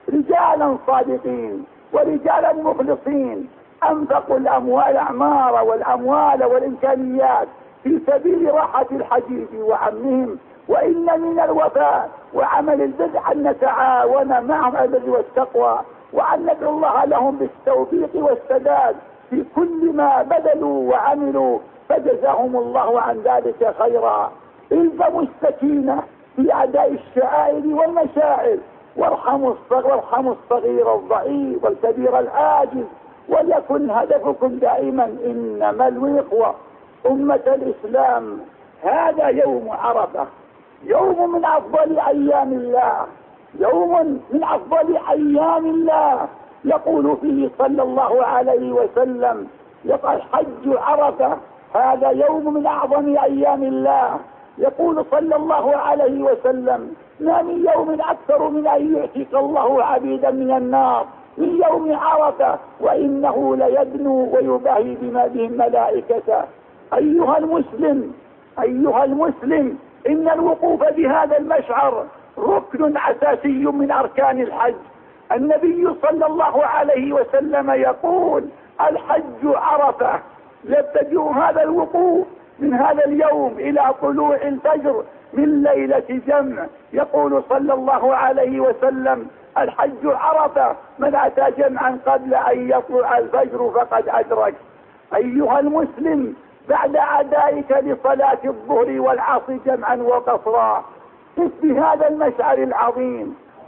رجالا صادقين ورجالا مخلصين أنفقوا الأموال الأعمار والأموال والإمكانيات في سبيل راحة الحجيج وعمهم. وإن من الوفاء وعمل البر أن نتعاون معهم على البر والتقوى، وأن ندعو الله لهم بالتوفيق والسداد في كل ما بذلوا وعملوا، فجزاهم الله عن ذلك خيرا. الزموا السكينة في أداء الشعائر والمشاعر، وارحموا الصغير وارحموا الصغير الضعيف والكبير العاجز، وليكن هدفكم دائما إنما الإخوة أمة الإسلام. هذا يوم عرفة، يوم من أفضل أيام الله، يوم من أفضل أيام الله. يقول فيه صلى الله عليه وسلم: يقول حج عرفة هذا يوم من أعظم أيام الله. يقول صلى الله عليه وسلم: ما من يوم أكثر من أن يعتق الله عبيدا من النار من يوم عرفة، وإنه ليدنو ويباهي بما به الملائكة. أيها المسلم أيها المسلم إن الوقوف بهذا المشعر ركن أساسي من أركان الحج. النبي صلى الله عليه وسلم يقول: الحج عرفة. يبتدئ هذا الوقوف من هذا اليوم إلى طلوع الفجر من ليلة جمع. يقول صلى الله عليه وسلم: الحج عرفة، من أتى جمعا قبل أن يطلع الفجر فقد أدرك. أيها المسلم، بعد أدائك لصلاة الظهر والعصر جمعا وقصرا، قف بهذا المشعر العظيم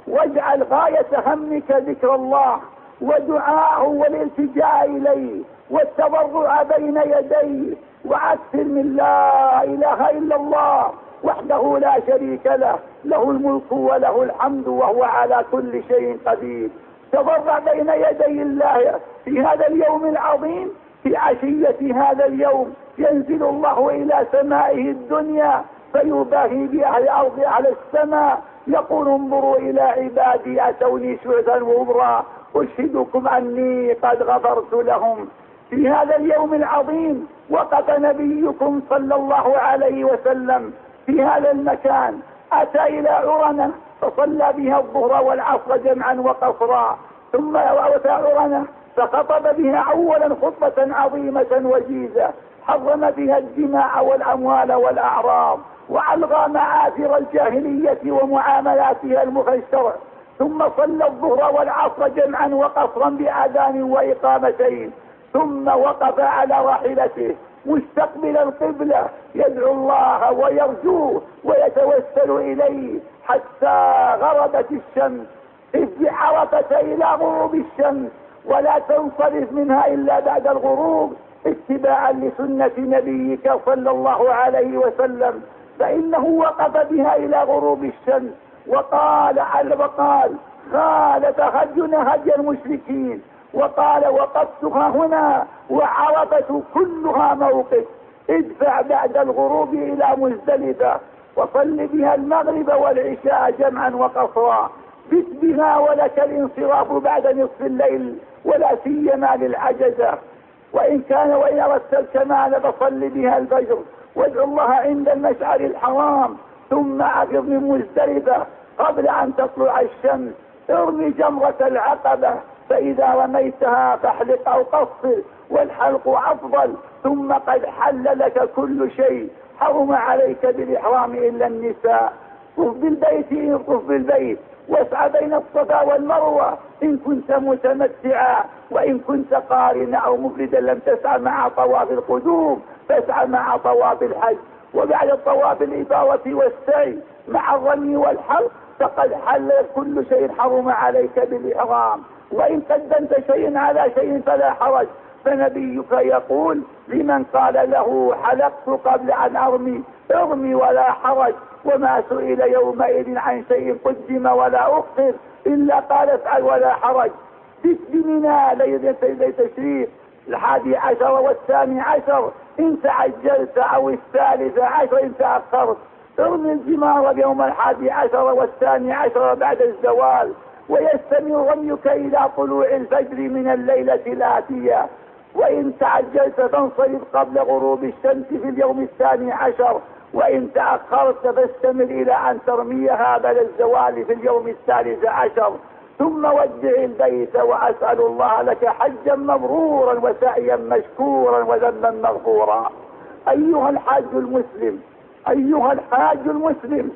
واجعل غاية همك ذكر الله ودعاءه والالتجاء إليه والتضرع بين يديه، وأكثر من لا إله إلا الله وحده لا شريك له، له الملك وله الحمد وهو على كل شيء قدير. تضرع بين يدي الله في هذا اليوم العظيم. في عشية هذا اليوم ينزل الله إلى سمائه الدنيا فيباهي بأهل أرض على السماء، يقول انظروا إلى عبادي أتوني شعثا وغبرا أشهدكم أني قد غفرت لهم. في هذا اليوم العظيم وقف نبيكم صلى الله عليه وسلم في هذا المكان، أتى إلى عرنة فصلى بها الظهر والعصر جمعا وقصرا، ثم أتى عرنة فخطب بها أولا خطبة عظيمة وجيزة حرم بها الدماء والأموال والأعراض وألغى معاثر الجاهلية ومعاملاتها المفسرة، ثم صلى الظهر والعصر جمعا وقصرا بأذان وإقامتين، ثم وقف على راحلته مستقبل القبلة يدعو الله ويرجوه ويتوسل إليه حتى غربت الشمس. اذ عرفة إلى غروب الشمس ولا تنصرف منها إلا بعد الغروب اتباعا لسنة نبيك صلى الله عليه وسلم، فإنه وقف بها إلى غروب الشمس وقال وقال خالف هدينا هدي المشركين، وقال وقفتها هنا وعرفة كلها موقف، ادفع بعد الغروب إلى مزدلفة وصل بها المغرب والعشاء جمعا وقصرا، بت بها ولك الانصراف بعد نصف الليل ولا سيما للعجزة، وإن كان وإن أردت الكمال فصل بها الفجر وادعو الله عند المشعر الحرام، ثم أفض من مزدلفة قبل أن تطلع الشمس، ارمي جمرة العقبة فإذا رميتها فاحلق أو قصر والحلق أفضل، ثم قد حل لك كل شيء، حرم عليك بالإحرام إلا النساء. طف بالبيت طف بالبيت واسعى بين الصفا والمروة إن كنت متمتعا، وإن كنت قارنا أو مفردا لم تسعى مع طواف القدوم فاسعى مع طواف الحج، وبعد طواف الإفاضة والسعي مع الرمي والحلق فقد حل كل شيء حرم عليك بالإحرام. وإن قدمت شيء على شيء فلا حرج، فنبيك يقول لمن قال له حلقت قبل أن أرمي ارمي ولا حرج، وما سئل يومئذ عن شيء قدم ولا أخر إلا قال افعل ولا حرج. بت بمنى ليلة تشريق الحادي عشر والثاني عشر إن تعجلت أو الثالث عشر إن تأخرت، ارمي الجمار يوم الحادي عشر والثاني عشر بعد الزوال، ويستمر رميك إلى طلوع الفجر من الليلة الآتية، وإن تعجلت فانصرف قبل غروب الشمس في اليوم الثاني عشر، وإن تأخرت فاستمر إلى أن ترميها بعد الزوال في اليوم الثالث عشر، ثم ودع البيت وأسأل الله لك حجا مبرورا وسعيا مشكورا وذنبا مغفورا. أيها الحاج المسلم أيها الحاج المسلم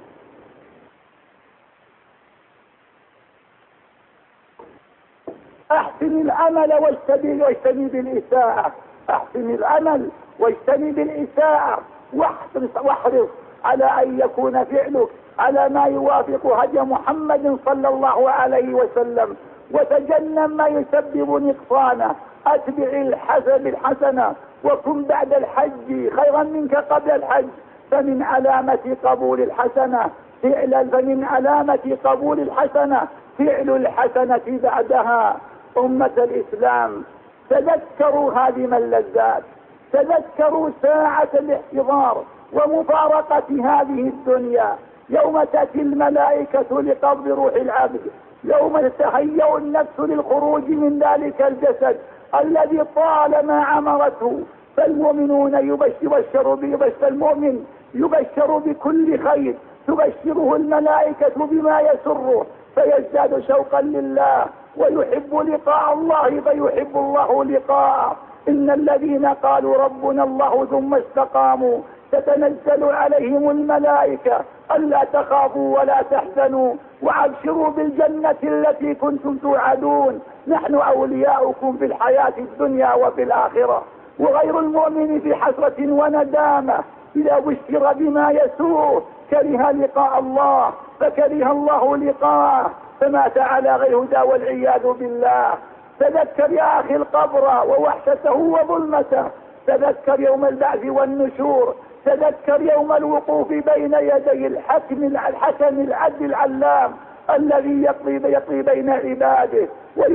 احسن العمل واجتنب واجتنب الإساءة، احسن العمل واجتنب الإساءة، واحرص واحرص على أن يكون فعلك على ما يوافق هدي محمد صلى الله عليه وسلم، وتجنب ما يسبب نقصانه، اتبع الحسن بالحسنة وكن بعد الحج خيرا منك قبل الحج، فمن علامة قبول الحسنة فعل فمن علامة قبول الحسنة فعل الحسنة بعدها. أمة الإسلام تذكروا هذه اللذات، تذكروا ساعة الاحتضار ومفارقة هذه الدنيا، يوم تأتي الملائكة لقبض روح العبد، يوم تتهيأ النفس للخروج من ذلك الجسد الذي طالما عمرته، فالمؤمنون يبشر يبشر المؤمن يبشر بكل خير، تبشره الملائكة بما يسره فيزداد شوقا لله ويحب لقاء الله فيحب الله لقاءه. إن الذين قالوا ربنا الله ثم استقاموا تتنزل عليهم الملائكة ألا تخافوا ولا تحزنوا وأبشروا بالجنة التي كنتم توعدون، نحن أولياؤكم في الحياة الدنيا وفي الآخرة. وغير المؤمن في حسرة وندامة إذا بشر بما يسوء كره لقاء الله فكره الله لقاءه، فمات على غير هدى والعياذ بالله. تذكر يا أخي القبر ووحشته وظلمته، تذكر يوم البعث والنشور، تذكر يوم الوقوف بين يدي الحكم الحكم العدل العلام الذي يقضي يقضي بين عباده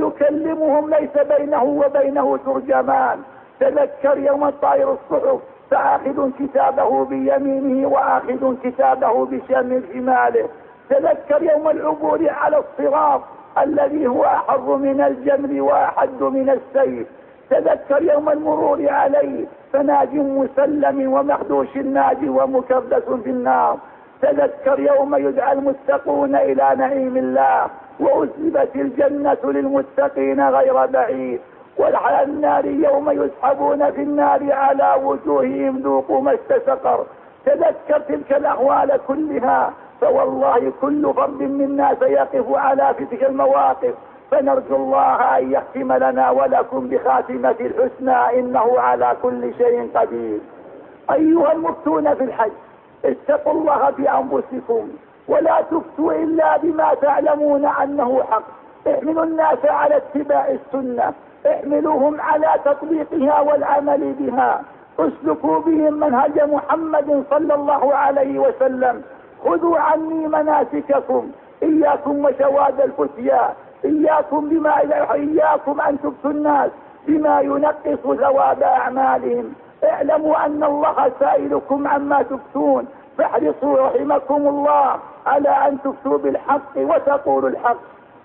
ويكلمهم ليس بينه وبينه ترجمان. تذكر يوم طائر الصحف فآخذ كتابه بيمينه وآخذ كتابه بشم شماله. تذكر يوم العبور على الصراط الذي هو أحر من الجمر وأحد من السيف. تذكر يوم المرور عليه فناج مسلم ومخدوش ناج ومكبس في النار. تذكر يوم يدعى المتقون إلى نعيم الله وأزلفت الجنة للمتقين غير بعيد. وعلى النار يوم يسحبون في النار على وجوههم ذوقوا مس سقر. تذكر تلك الأحوال كلها، فوالله كل فرد منا سيقف على تلك المواقف، فنرجو الله أن يختم لنا ولكم بخاتمة الحسنى إنه على كل شيء قدير. أيها المفتون في الحج، اتقوا الله في أنفسكم ولا تفتوا إلا بما تعلمون أنه حق. احملوا الناس على اتباع السنة، احملوهم على تطبيقها والعمل بها، اسلكوا بهم منهج محمد صلى الله عليه وسلم. خذوا عني مناسككم، إياكم وشواد الفتيا، إياكم بما إياكم أن تبتوا الناس بما ينقص ثواب أعمالهم. اعلموا أن الله سائلكم عما تفتون، فاحرصوا رحمكم الله على أن تفتوا بالحق وتقولوا الحق.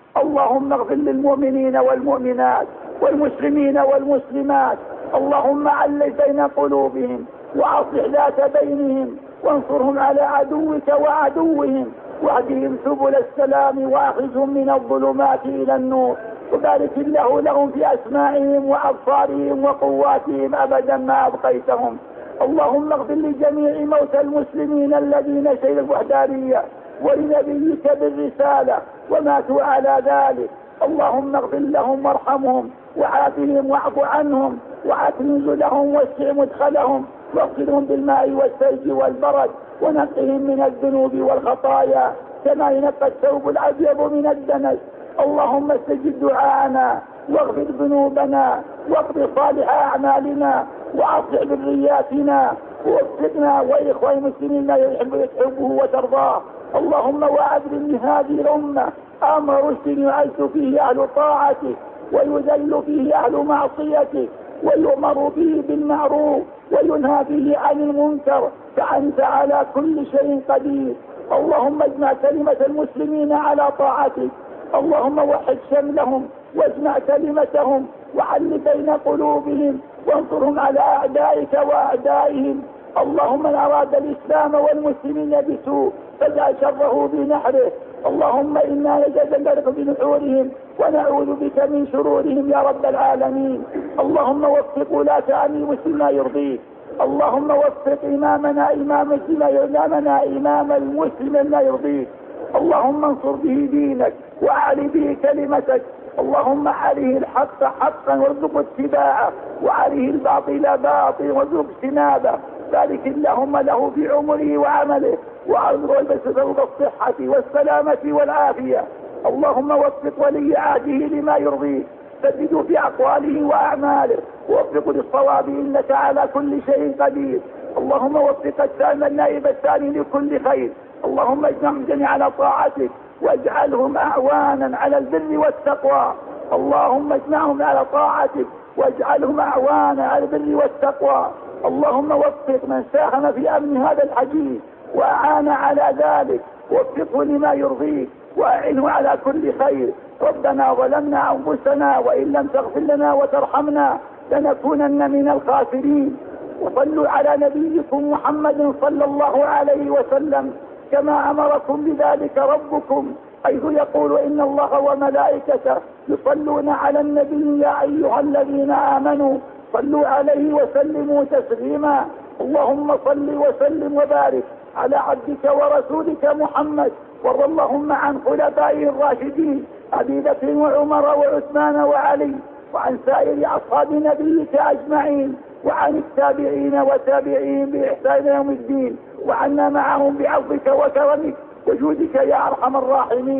اللهم اغفر للمؤمنين والمؤمنات والمسلمين والمسلمات، اللهم علق بين قلوبهم وأصلح ذات بينهم وانصرهم على عدوك وعدوهم واهدهم سبل السلام واخرجهم من الظلمات إلى النور، وبارك الله لهم في أسماعهم وأبصارهم وقواتهم أبدا ما أبقيتهم. اللهم اغفر لجميع موتى المسلمين الذين شهدوا الوحدانية ولنبيك بالرسالة وماتوا على ذلك. اللهم اغفر لهم وارحمهم وعافهم واعف عنهم وأكرم نزلهم واسع مدخلهم واغسلهم بالماء والثلج والبرد ونقهم من الذنوب والخطايا كما ينقى الثوب الأبيض من الدنس. اللهم استجب دعاءنا واغفر ذنوبنا واقض صالح أعمالنا وأصلح ذرياتنا ووفقنا وإخوة المسلمين لا يحبه وترضاه. اللهم وأبرم لهذه الأمة أمر رشد يعز فيه أهل طاعتك ويذل فيه أهل معصيتك ويؤمر به بالمعروف وينهى به عن المنكر، فأنت على كل شيء قدير. اللهم اجمع كلمة المسلمين على طاعتك، اللهم وحد شملهم واجمع كلمتهم وعل بين قلوبهم وانصرهم على أعدائك وأعدائهم. اللهم من أراد الإسلام والمسلمين بسوء فاجعل شره بنحره. اللهم إنا نجدك بنحورهم ونعوذ بك من شرورهم يا رب العالمين. اللهم وفق ولاة أمر مسلم يرضيك، اللهم وفق إمامنا إمام إمامنا إمام المسلم لا يرضيك. اللهم انصر به دينك وأعل به كلمتك. اللهم عليه الحق حقا وارزق اتباعه وعليه الباطل باطل وارزق اجتنابه. بارك اللهم له في عمره وعمله وارزقه بالصحة والسلامة والعافية. اللهم وفق ولي عهده لما يرضيك، سدده في أقواله وأعماله ووفقه للصواب إنك على كل شيء قدير. اللهم وفق الثاني النائب الثاني لكل خير. اللهم اجمعهم جميعا على طاعتك واجعلهم أعوانا على البر والتقوى. اللهم اجمعهم على طاعتك واجعلهم أعوانا على البر والتقوى. اللهم وفق من ساهم في أمن هذا الحديث وأعان على ذلك، وفقه لما يرضيك وأعنه على كل خير. ربنا ظلمنا أنفسنا وإن لم تغفر لنا وترحمنا لنكونن من الخاسرين. وصلوا على نبيكم محمد صلى الله عليه وسلم كما أمركم بذلك ربكم، حيث يقول إن الله وملائكته يصلون على النبي يا أيها الذين آمنوا صلوا عليه وسلموا تسليما. اللهم صل وسلم وبارك على عبدك ورسولك محمد، وارض اللهم عن خلفائه الراشدين أبي بكر وعمر وعثمان وعلي، وعن سائر أصحاب نبيك أجمعين، وعن التابعين وتابعين بإحسان يوم الدين، وعنا معهم بعفوك وكرمك وجودك يا أرحم الراحمين.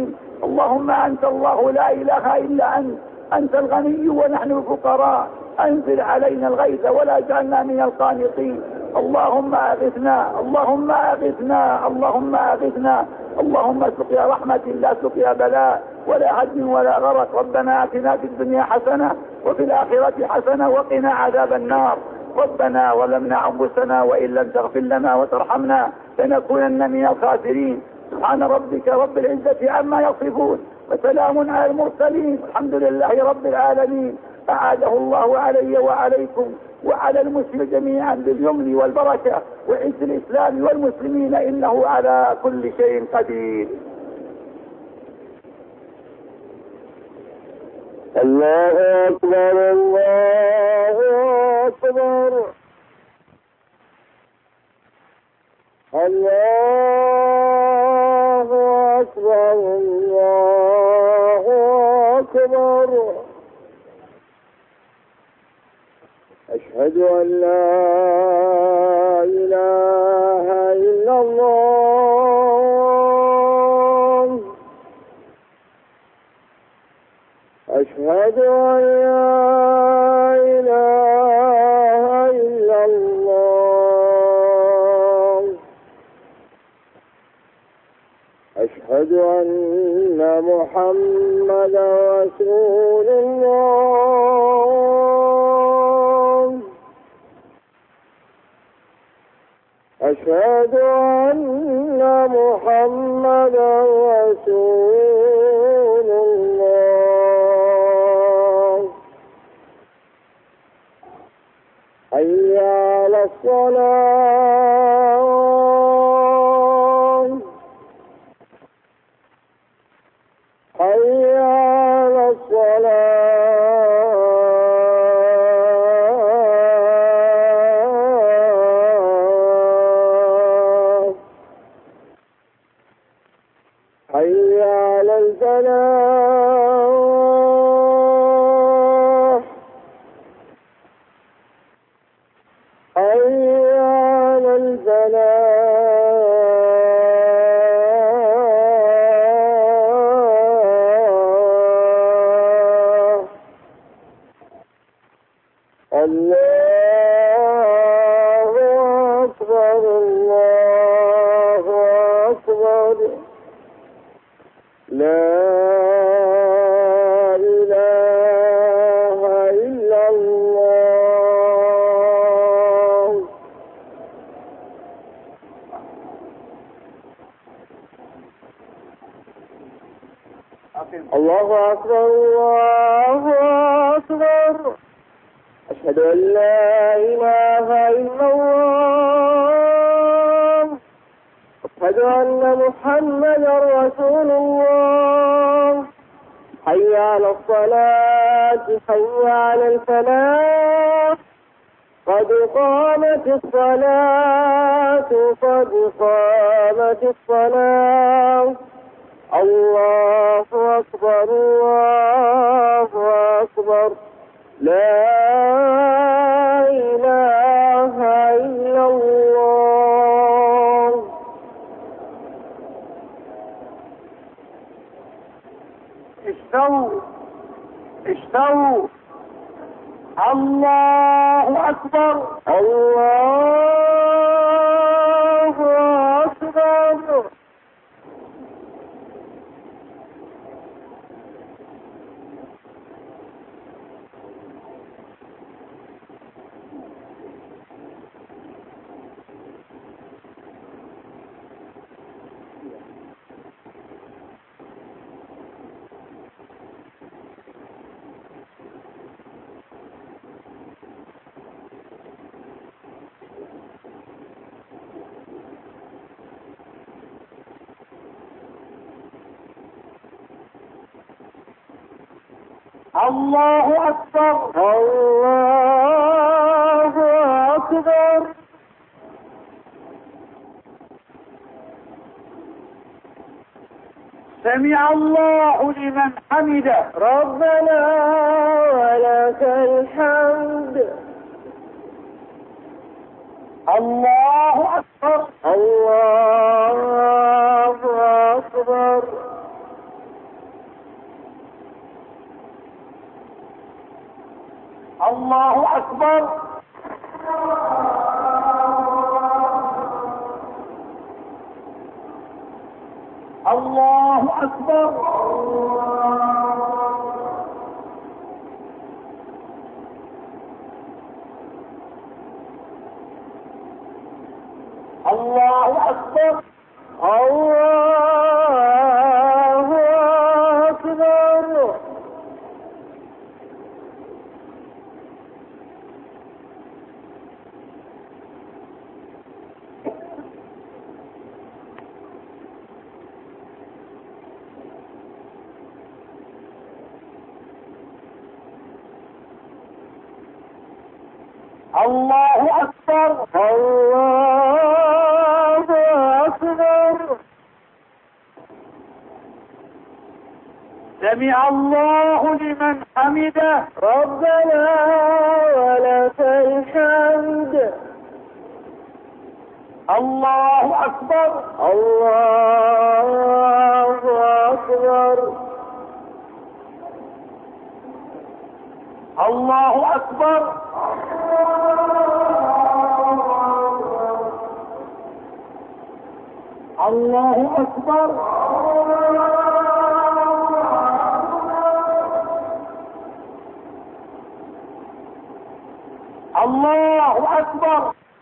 اللهم أنت الله لا إله إلا أنت، أنت الغني ونحن الفقراء، أنزل علينا الغيث ولا جعلنا من القانطين. اللهم أغثنا، اللهم أغثنا، اللهم أغثنا، اللهم سقيا رحمة لا سقيا بلاء ولا هدم ولا غرق. ربنا آتنا في الدنيا حسنة وفي الآخرة حسنة وقنا عذاب النار. ربنا ظلمنا أنفسنا وإن لم تغفر لنا وترحمنا لنكونن من الخاسرين. سبحان ربك رب العزة عما يصفون وسلام على المرسلين، الحمد لله رب العالمين. أعاده الله علي وعليكم وعلى المسلمين جميعا باليمن والبركة وعز الإسلام والمسلمين، إنه على كل شيء قدير. الله أكبر، الله أكبر، الله أكبر، الله أكبر. أشهد أن لا إله إلا الله، أشهد أن لا إله إلا الله، أشهد أن محمدا رسول الله، أشهد أن محمدا رسول الله. حي على الصلاة، حي على الصلاة. حي على الفلاح، حي على الفلاح. الله أكبر، الله أكبر، لا إله إلا الله. الله أكبر، الله أكبر. أشهد أن لا إله إلا الله، أشهد أن محمدا رسول الله. حي على الصلاة، حي على الفلاح، قد قامت الصلاة، قد قامت الصلاة. الله أكبر، الله أكبر، لا إله إلا الله. استووا استووا. الله أكبر، الله أكبر. الله أكبر، الله أكبر. سمع الله لمن حمده. ربنا ولك الحمد. الله أكبر، الله أكبر. الله أكبر. الله أكبر. الله أكبر. الله أكبر. الله أكبر. الله أكبر. سمع الله لمن حمده. ربنا ولك الحمد. الله أكبر. الله أكبر. الله أكبر. الله أكبر. الله أكبر.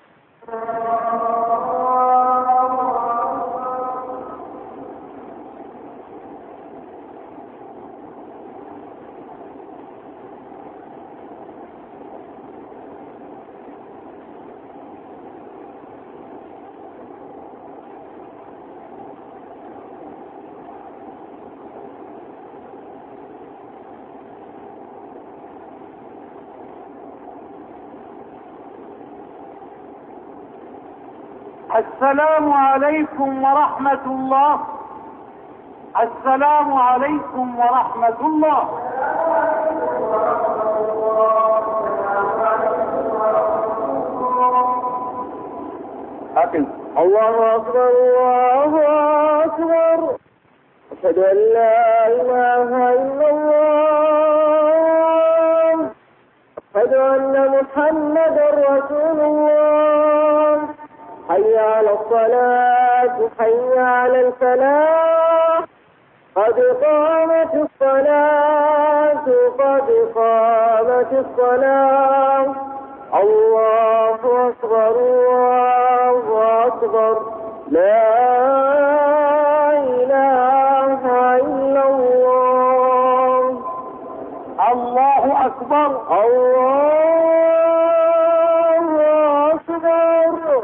السلام عليكم ورحمة الله. السلام عليكم ورحمة الله. أكل. الله أكبر. الله أكبر. أشهد أن لا إله إلا الله. أشهد أن محمدا رسول الله. حي على الصلاة. حي على الفلاح. قد قامت الصلاة. قد قامت الصلاة. الله أكبر. الله أكبر. لا إله إلا الله. الله أكبر. الله أكبر.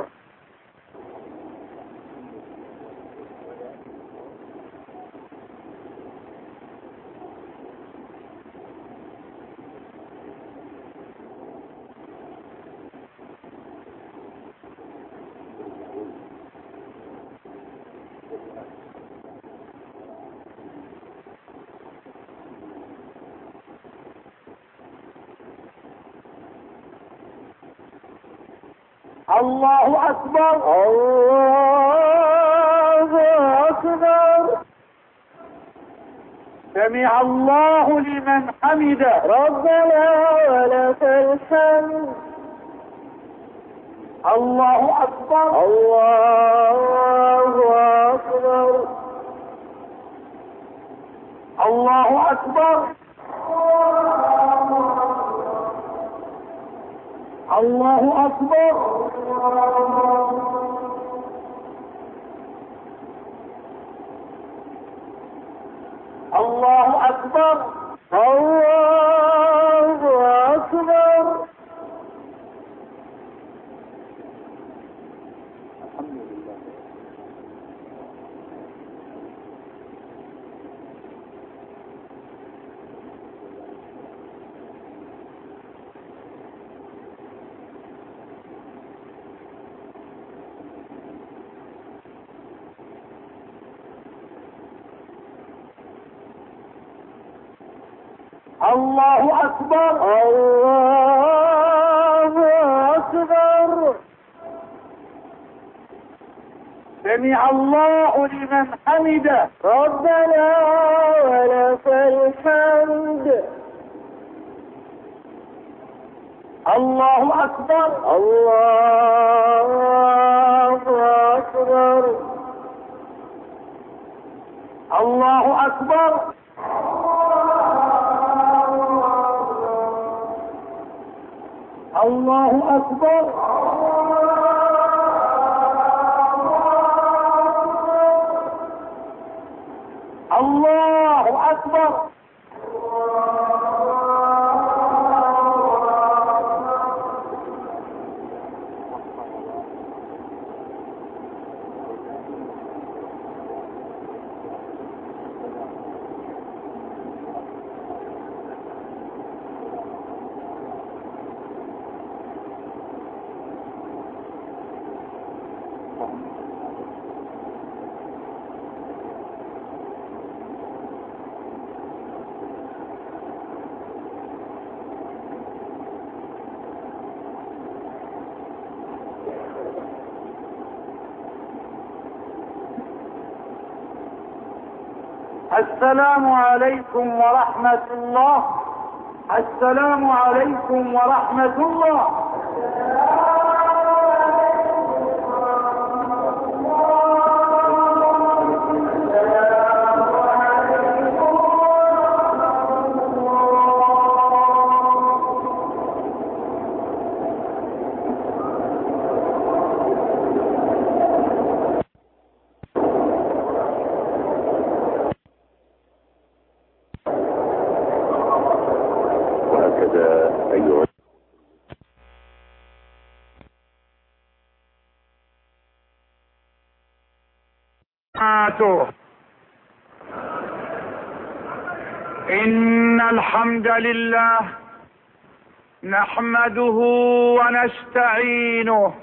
الله أكبر. الله أكبر. سمع الله لمن حمده. ربنا ولك الحمد. الله أكبر. الله أكبر. الله أكبر. الله أكبر. الله أكبر. الله أكبر. الله أكبر. الله أكبر. سمع الله لمن حمده. ربنا ولك الحمد. الله أكبر. الله أكبر. الله أكبر. الله أكبر. الله أكبر. السلام عليكم ورحمة الله. السلام عليكم ورحمة الله. إن الحمد لله نحمده ونستعينه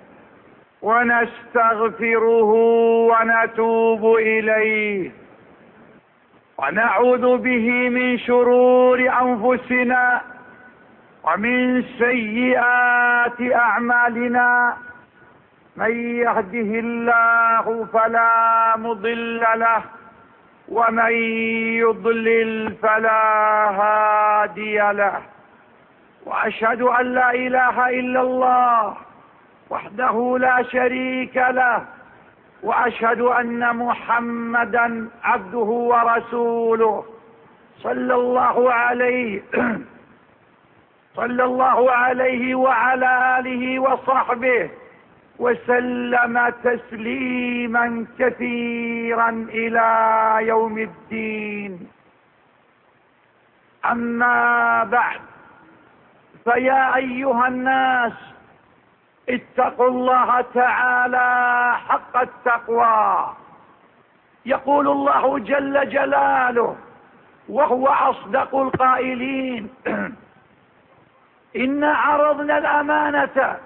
ونستغفره ونتوب إليه ونعوذ به من شرور أنفسنا ومن سيئات أعمالنا. من يهده الله فلا مضل له ومن يضلل فلا هادي له. وأشهد أن لا إله إلا الله وحده لا شريك له، وأشهد أن محمدا عبده ورسوله صلى الله عليه صلى الله عليه وعلى آله وصحبه وسلم تسليما كثيرا إلى يوم الدين. أما بعد، فيا أيها الناس اتقوا الله تعالى حق التقوى. يقول الله جل جلاله وهو أصدق القائلين: إنا عرضنا الأمانة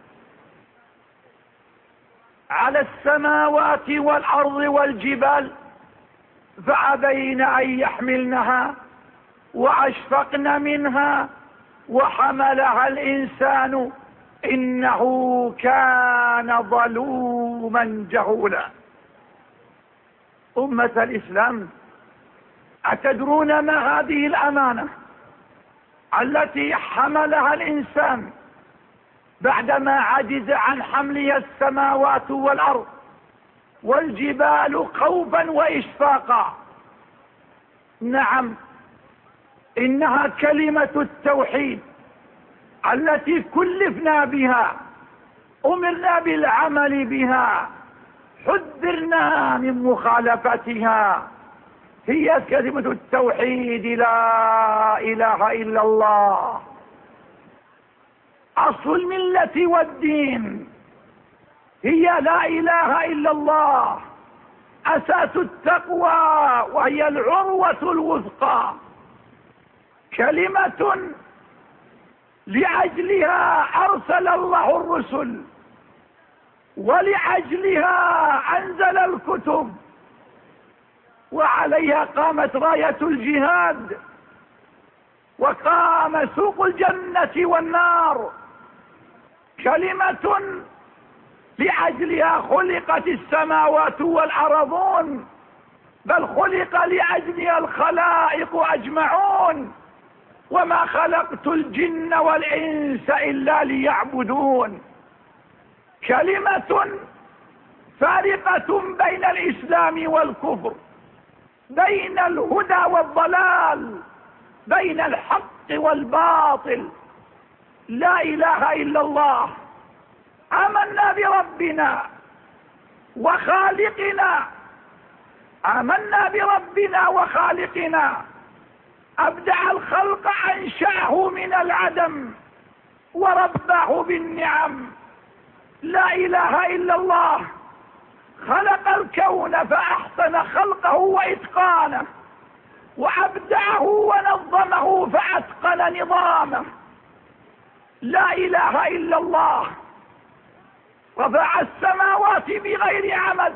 على السماوات والأرض والجبال فأبين أن يحملنها وأشفقن منها وحملها الإنسان إنه كان ظلوما جهولا. أمة الإسلام، أتدرون ما هذه الأمانة التي حملها الإنسان بعدما عجز عن حملها السماوات والأرض والجبال خوفا وإشفاقا؟ نعم، إنها كلمة التوحيد التي كلفنا بها، أمرنا بالعمل بها، حذرنا من مخالفتها. هي كلمة التوحيد: لا إله إلا الله، أصل الملة والدين. هي لا إله إلا الله، أساس التقوى، وهي العروة الوثقى. كلمة لأجلها أرسل الله الرسل، ولأجلها أنزل الكتب، وعليها قامت راية الجهاد، وقام سوق الجنة والنار. كلمة لأجلها خلقت السماوات والأرضون، بل خلق لأجلها الخلائق أجمعون. وما خلقت الجن والإنس إلا ليعبدون. كلمة فارقة بين الإسلام والكفر، بين الهدى والضلال، بين الحق والباطل. لا إله إلا الله. آمنا بربنا وخالقنا، آمنا بربنا وخالقنا، أبدع الخلق أنشأه من العدم ورباه بالنعم. لا إله إلا الله. خلق الكون فأحسن خلقه وإتقانه، وأبدعه ونظمه فأتقن نظامه. لا إله إلا الله. رفع السماوات بغير عمد،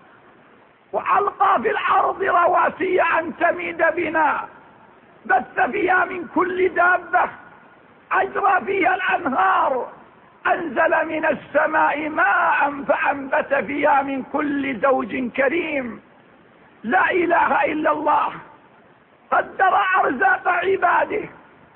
وألقى في الأرض رواسي أن تميد بنا، بث فيها من كل دابة، أجرى فيها الأنهار، أنزل من السماء ماء فأنبت فيها من كل زوج كريم. لا إله إلا الله. قدر أرزاق عباده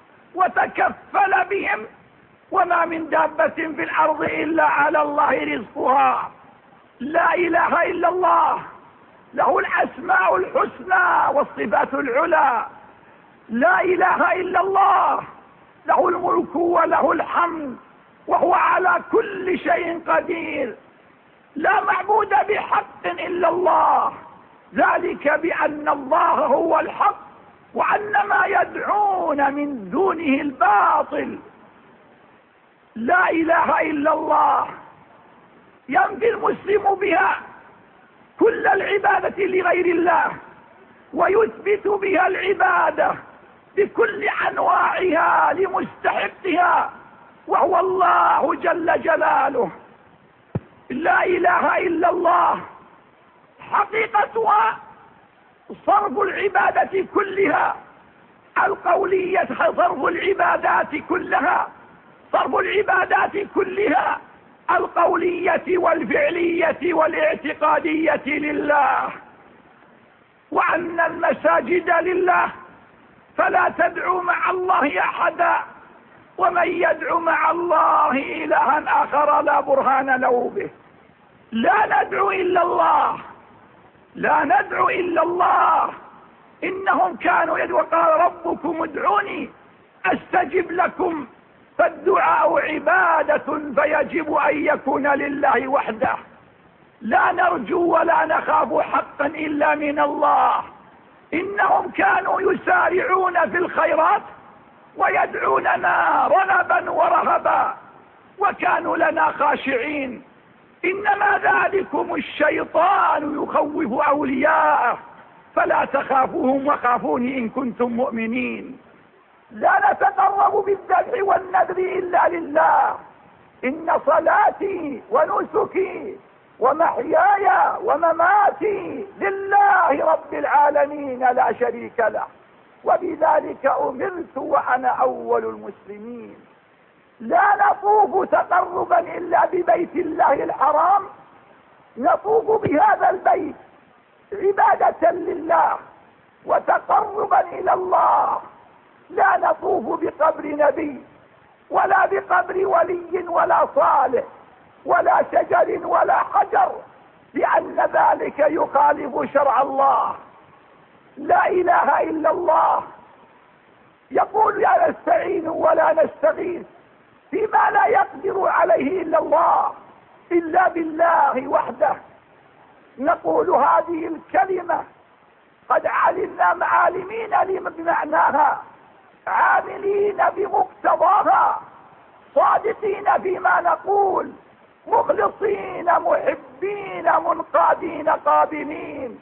وتكفل بهم، وما من دابة في الأرض إلا على الله رزقها. لا إله إلا الله. له الأسماء الحسنى والصفات العلى. لا إله إلا الله. له الملك وله الحمد، وهو على كل شيء قدير. لا معبود بحق إلا الله، ذلك بأن الله هو الحق، وأن ما يدعون من دونه الباطل. لا إله إلا الله. ينفي المسلم بها كل العبادة لغير الله، ويثبت بها العبادة بكل أنواعها لمستحقها، وهو الله جل جلاله. لا إله إلا الله. حقيقتها صرف العبادة كلها القولية، صرف العبادات كلها صرف العبادات كلها القولية والفعلية والاعتقادية لله، وأن المساجد لله فلا تدعو مع الله أحدا، ومن يدعو مع الله إلها آخر لا برهان له به. لا ندعو إلا الله، لا ندعو إلا الله. إنهم كانوا يدعون، وقال ربكم ادعوني أستجب لكم، فالدعاء عبادة فيجب أن يكون لله وحده. لا نرجو ولا نخاف حقا إلا من الله. إنهم كانوا يسارعون في الخيرات ويدعوننا رغبا ورهبا، وكانوا لنا خاشعين. إنما ذلكم الشيطان يخوف أولياءه، فلا تخافوهم وخافوني إن كنتم مؤمنين. لا نتقرب بالذبح والنذر إلا لله. إن صلاتي ونسكي ومحياي ومماتي لله رب العالمين لا شريك له، وبذلك أمرت وأنا أول المسلمين. لا نطوف تقربا إلا ببيت الله الحرام، نطوف بهذا البيت عبادة لله وتقربا إلى الله. لا نطوف بقبر نبي ولا بقبر ولي ولا صالح ولا شجر ولا حجر، لأن ذلك يخالف شرع الله. لا إله إلا الله. يقول يا نستعين ولا نستغيث فيما لا يقدر عليه إلا الله، إلا بالله وحده. نقول هذه الكلمة قد علمنا معالمين بمعناها، عاملين بمقتضاها، صادقين فيما نقول، مخلصين محبين منقادين قابلين.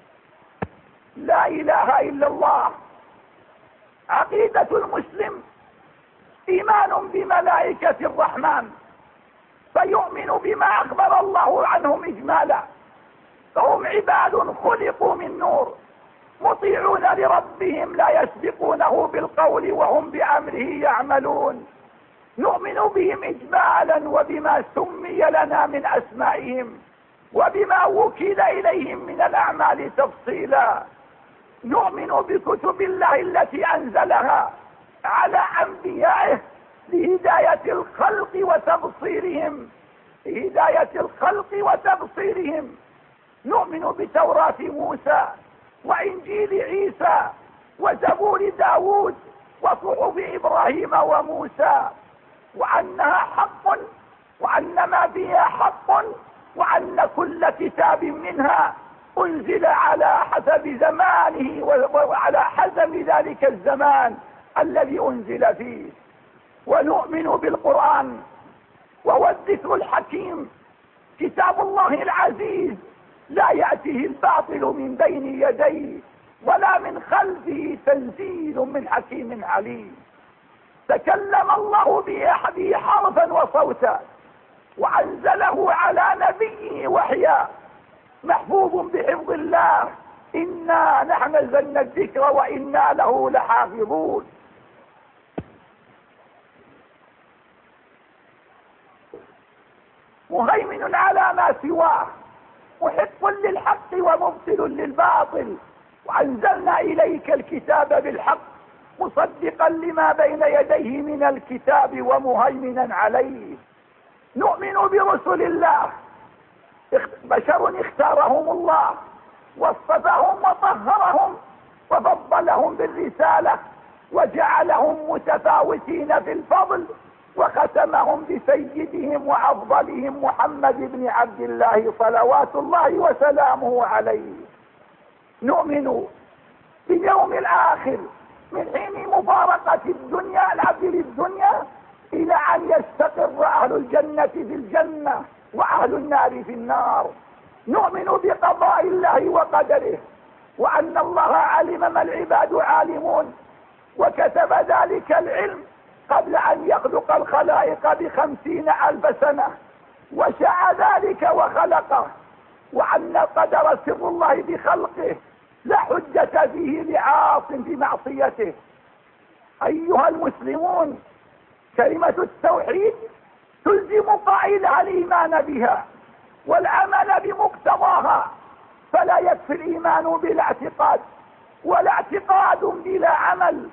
لا إله إلا الله. عقيدة المسلم إيمان بملائكة الرحمن، فيؤمن بما أخبر الله عنهم إجمالا، فهم عباد خلقوا من نور، مطيعون لربهم لا يسبقونه بالقول وهم بأمره يعملون. نؤمن بهم إجمالا وبما سمي لنا من أسمائهم وبما وكل إليهم من الأعمال تفصيلا. نؤمن بكتب الله التي أنزلها على أنبيائه لهداية الخلق وتبصيرهم لهداية الخلق وتبصيرهم. نؤمن بتوراة موسى وإنجيل عيسى وزبور داود وصحف إبراهيم وموسى، وأنها حق، وأن ما فيها حق، وأن كل كتاب منها أنزل على حسب زمانه وعلى حسب ذلك الزمان الذي أنزل فيه. ونؤمن بالقرآن وهو الذكر الحكيم، كتاب الله العزيز لا يأتيه الباطل من بين يديه ولا من خلفه، تنزيل من حكيم عليم. تكلم الله به حرفا وصوتا، وأنزله على نبيه وحيا، محفوظ بحفظ الله. إنا نحن نزلنا الذكر وإنا له لحافظون. مهيمن على ما سواه، محق للحق ومبطل للباطل. وأنزلنا إليك الكتاب بالحق مصدقا لما بين يديه من الكتاب ومهيمنا عليه. نؤمن برسل الله، بشر اختارهم الله واصطفاهم وطهرهم وفضلهم بالرسالة وجعلهم متفاوتين في الفضل، وختمهم بسيدهم وأفضلهم محمد بن عبد الله صلوات الله وسلامه عليه. نؤمن باليوم الآخر من حين مفارقة الدنيا العبد للدنيا إلى أن يستقر أهل الجنة في الجنة وأهل النار في النار. نؤمن بقضاء الله وقدره، وأن الله علم ما العباد عالمون، وكتب ذلك العلم قبل أن يخلق الخلائق بخمسين ألف سنة، وشاء ذلك وخلقه. وأن القدر سر الله بخلقه لا حجة فيه لعاص بمعصيته. أيها المسلمون، كلمة التوحيد تلزم قائلها الإيمان بها والعمل بمقتضاها، فلا يكفي الإيمان بلا اعتقاد ولا اعتقاد بلا عمل.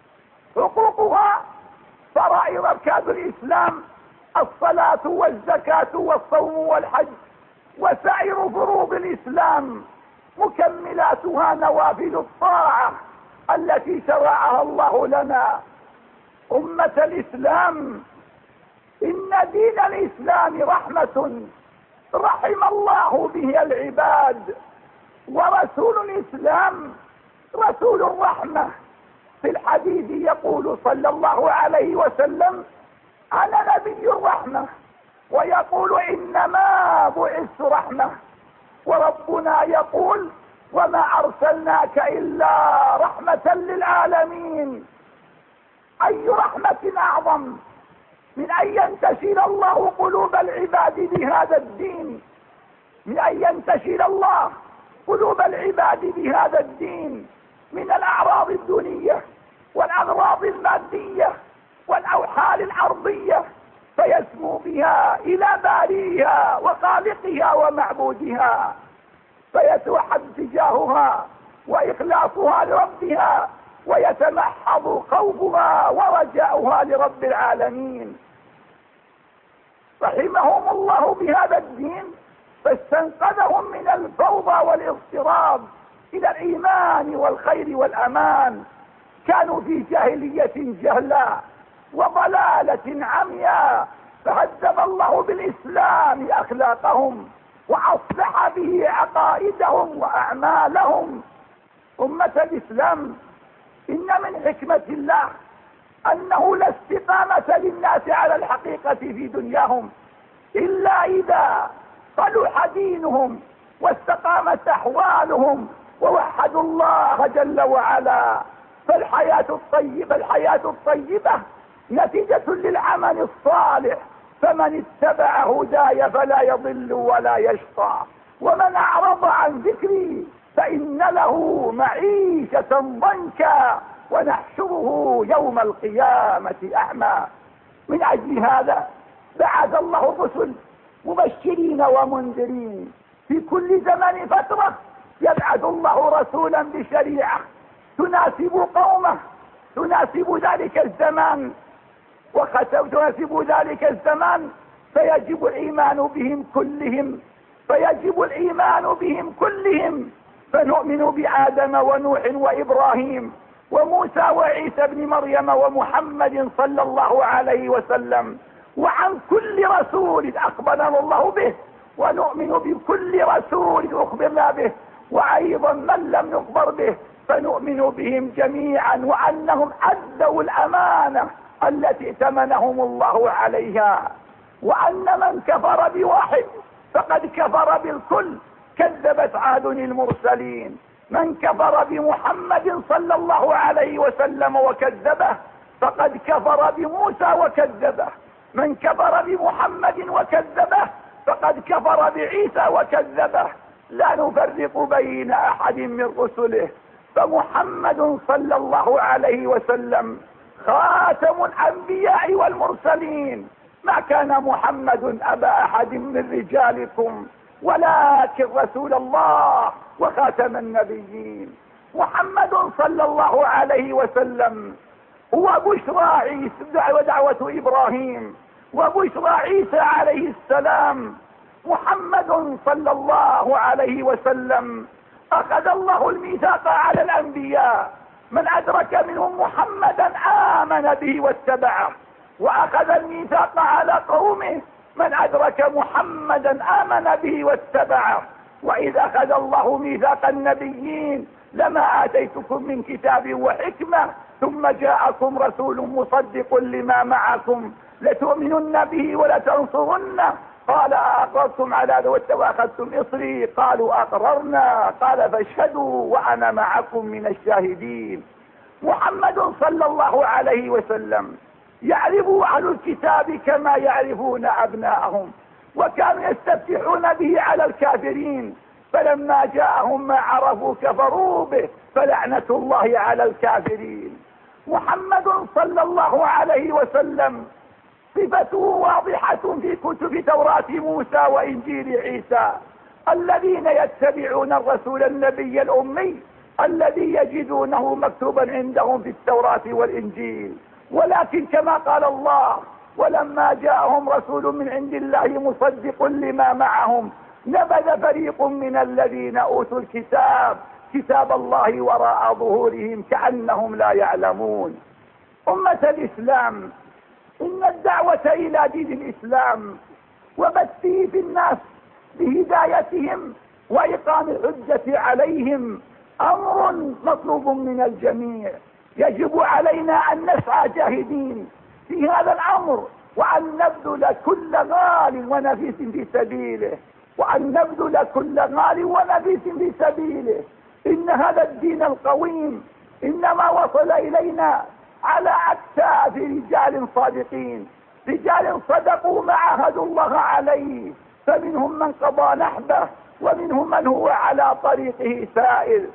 حقوقها فرائض أركان الإسلام الصلاة والزكاة والصوم والحج وسائر فروض الإسلام، مكملاتها نوافل الطاعة التي شرعها الله لنا. أمة الإسلام، إن دين الإسلام رحمة رحم الله به العباد، ورسول الإسلام رسول الرحمة. في الحديث يقول صلى الله عليه وسلم: أنا نبي الرحمة، ويقول: إنما بعثت رحمة. وربنا يقول: وما أرسلناك إلا رحمة للعالمين. أي رحمة أعظم من أن ينتشل الله قلوب العباد بهذا الدين، من أن ينتشل الله قلوب العباد بهذا الدين من الأعراض الدنية والأغراض المادية والأوحال الأرضية، فيسمو بها إلى باريها وخالقها ومعبودها، فيتوحد تجاهها وإخلاصها لربها، ويتمحض خوفها ورجاؤها لرب العالمين. رحمهم الله بهذا الدين، فاستنقذهم من الفوضى والاضطراب إلى الإيمان والخير والأمان. كانوا في جاهلية جهلاء وضلالة عمياء، فهذب الله بالإسلام أخلاقهم وأصلح به عقائدهم وأعمالهم. أمة الإسلام، إن من حكمة الله أنه لا استقامة للناس على الحقيقة في دنياهم إلا إذا صلح دينهم واستقامت أحوالهم ووحدوا الله جل وعلا. فالحياة الطيبة الحياة الطيبة نتيجة للعمل الصالح، فمن اتبع هداي فلا يضل ولا يشقى، ومن أعرض عن ذكري فإن له معيشة ضنكا ونحشره يوم القيامة أعمى. من أجل هذا بعث الله الرسل مبشرين ومنذرين. في كل زمن فترة يبعث الله رسولا بشريعة تناسب قومه تناسب ذلك الزمان وتناسب ذلك الزمان فيجب الإيمان بهم كلهم فيجب الإيمان بهم كلهم فنؤمن بآدم ونوح وإبراهيم وموسى وعيسى بن مريم ومحمد صلى الله عليه وسلم وعن كل رسول أخبرنا الله به، ونؤمن بكل رسول أخبرنا به، وأيضا من لم نخبر به فنؤمن بهم جميعا وأنهم أدوا الأمانة التي ائتمنهم الله عليها، وأن من كفر بواحد فقد كفر بالكل. كذبت عاد المرسلين، من كفر بمحمد صلى الله عليه وسلم وكذبه فقد كفر بموسى وكذبه، من كفر بمحمد وكذبه فقد كفر بعيسى وكذبه، لا نفرق بين أحد من رسله، فمحمد صلى الله عليه وسلم خاتم الأنبياء والمرسلين، ما كان محمد أبا أحد من رجالكم ولكن رسول الله وخاتم النبيين. محمد صلى الله عليه وسلم هو بشرى عيسى ودعوة إبراهيم وبشرى عيسى عليه السلام. محمد صلى الله عليه وسلم أخذ الله الميثاق على الأنبياء، من أدرك منهم محمدا آمن به واتبعه، وأخذ الميثاق على قومه، من أدرك محمدا آمن به واتبعه. وإذ أخذ الله ميثاق النبيين لما آتيتكم من كتاب وحكمة ثم جاءكم رسول مصدق لما معكم لتؤمنن به ولتنصرنه، قال أقررتم على ذلك وأخذتم إصري؟ قالوا أقررنا، قال فاشهدوا وأنا معكم من الشاهدين. محمد صلى الله عليه وسلم يعرف أهل الكتاب كما يعرفون أبناءهم، وكانوا يستفتحون به على الكافرين، فلما جاءهم ما عرفوا كفروا به، فلعنة الله على الكافرين. محمد صلى الله عليه وسلم صفته واضحة في كتب توراة موسى وإنجيل عيسى، الذين يتبعون الرسول النبي الأمي الذي يجدونه مكتوبا عندهم في التوراة والإنجيل. ولكن كما قال الله: ولما جاءهم رسول من عند الله مصدق لما معهم نبذ فريق من الذين أوتوا الكتاب كتاب الله وراء ظهورهم كأنهم لا يعلمون. أمة الإسلام، إن الدعوة إلى دين الإسلام وبثه في الناس بهدايتهم وإقام الحجة عليهم أمر مطلوب من الجميع، يجب علينا أن نسعى جاهدين في هذا الأمر، وأن نبذل كل غال ونفيس في سبيله وأن نبذل كل غال ونفيس في سبيله. إن هذا الدين القويم إنما وصل إلينا على أكتاف رجال صادقين، رجال صدقوا ما عاهدوا الله عليه، فمنهم من قضى نحبه ومنهم من هو على طريقه سائر.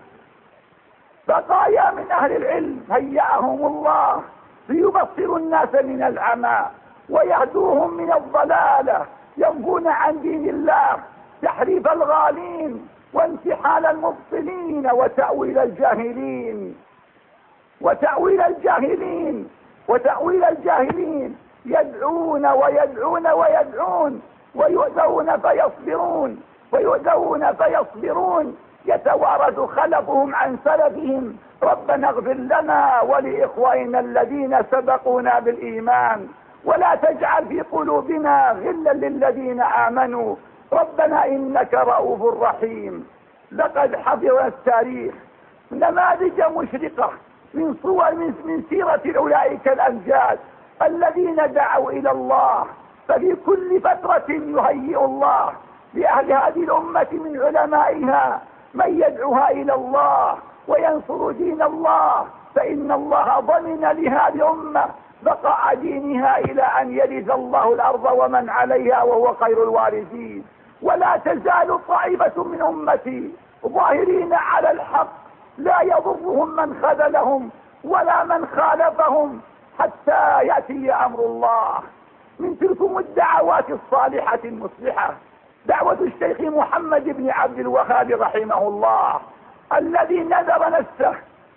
بقايا من أهل العلم هيأهم الله ليبصروا الناس من العمى ويهدوهم من الضلالة، ينفون عن دين الله تحريف الغالين وانتحال المبطلين وتأويل الجاهلين وتأويل الجاهلين وتأويل الجاهلين يدعون ويدعون ويدعون ويؤذون فيصبرون ويؤذون فيصبرون، يتوارث خلفهم عن سلفهم: ربنا اغفر لنا ولإخواننا الذين سبقونا بالإيمان ولا تجعل في قلوبنا غلا للذين آمنوا ربنا إنك رؤوف رحيم. لقد حفظنا التاريخ نماذج مشرقة من صور من سيرة أولئك الأمجاد الذين دعوا إلى الله، ففي كل فترة يهيئ الله لأهل هذه الأمة من علمائها من يدعوها إلى الله وينصر دين الله، فإن الله ضمن لهذه الأمة بقاء دينها إلى أن يرث الله الأرض ومن عليها وهو خير الوارثين. ولا تزال طائفة من أمتي ظاهرين على الحق لا يضرهم من خذلهم ولا من خالفهم حتى يأتي أمر الله. من تلكم الدعوات الصالحة المصلحة دعوة الشيخ محمد بن عبد الوهاب رحمه الله، الذي نذر نفسه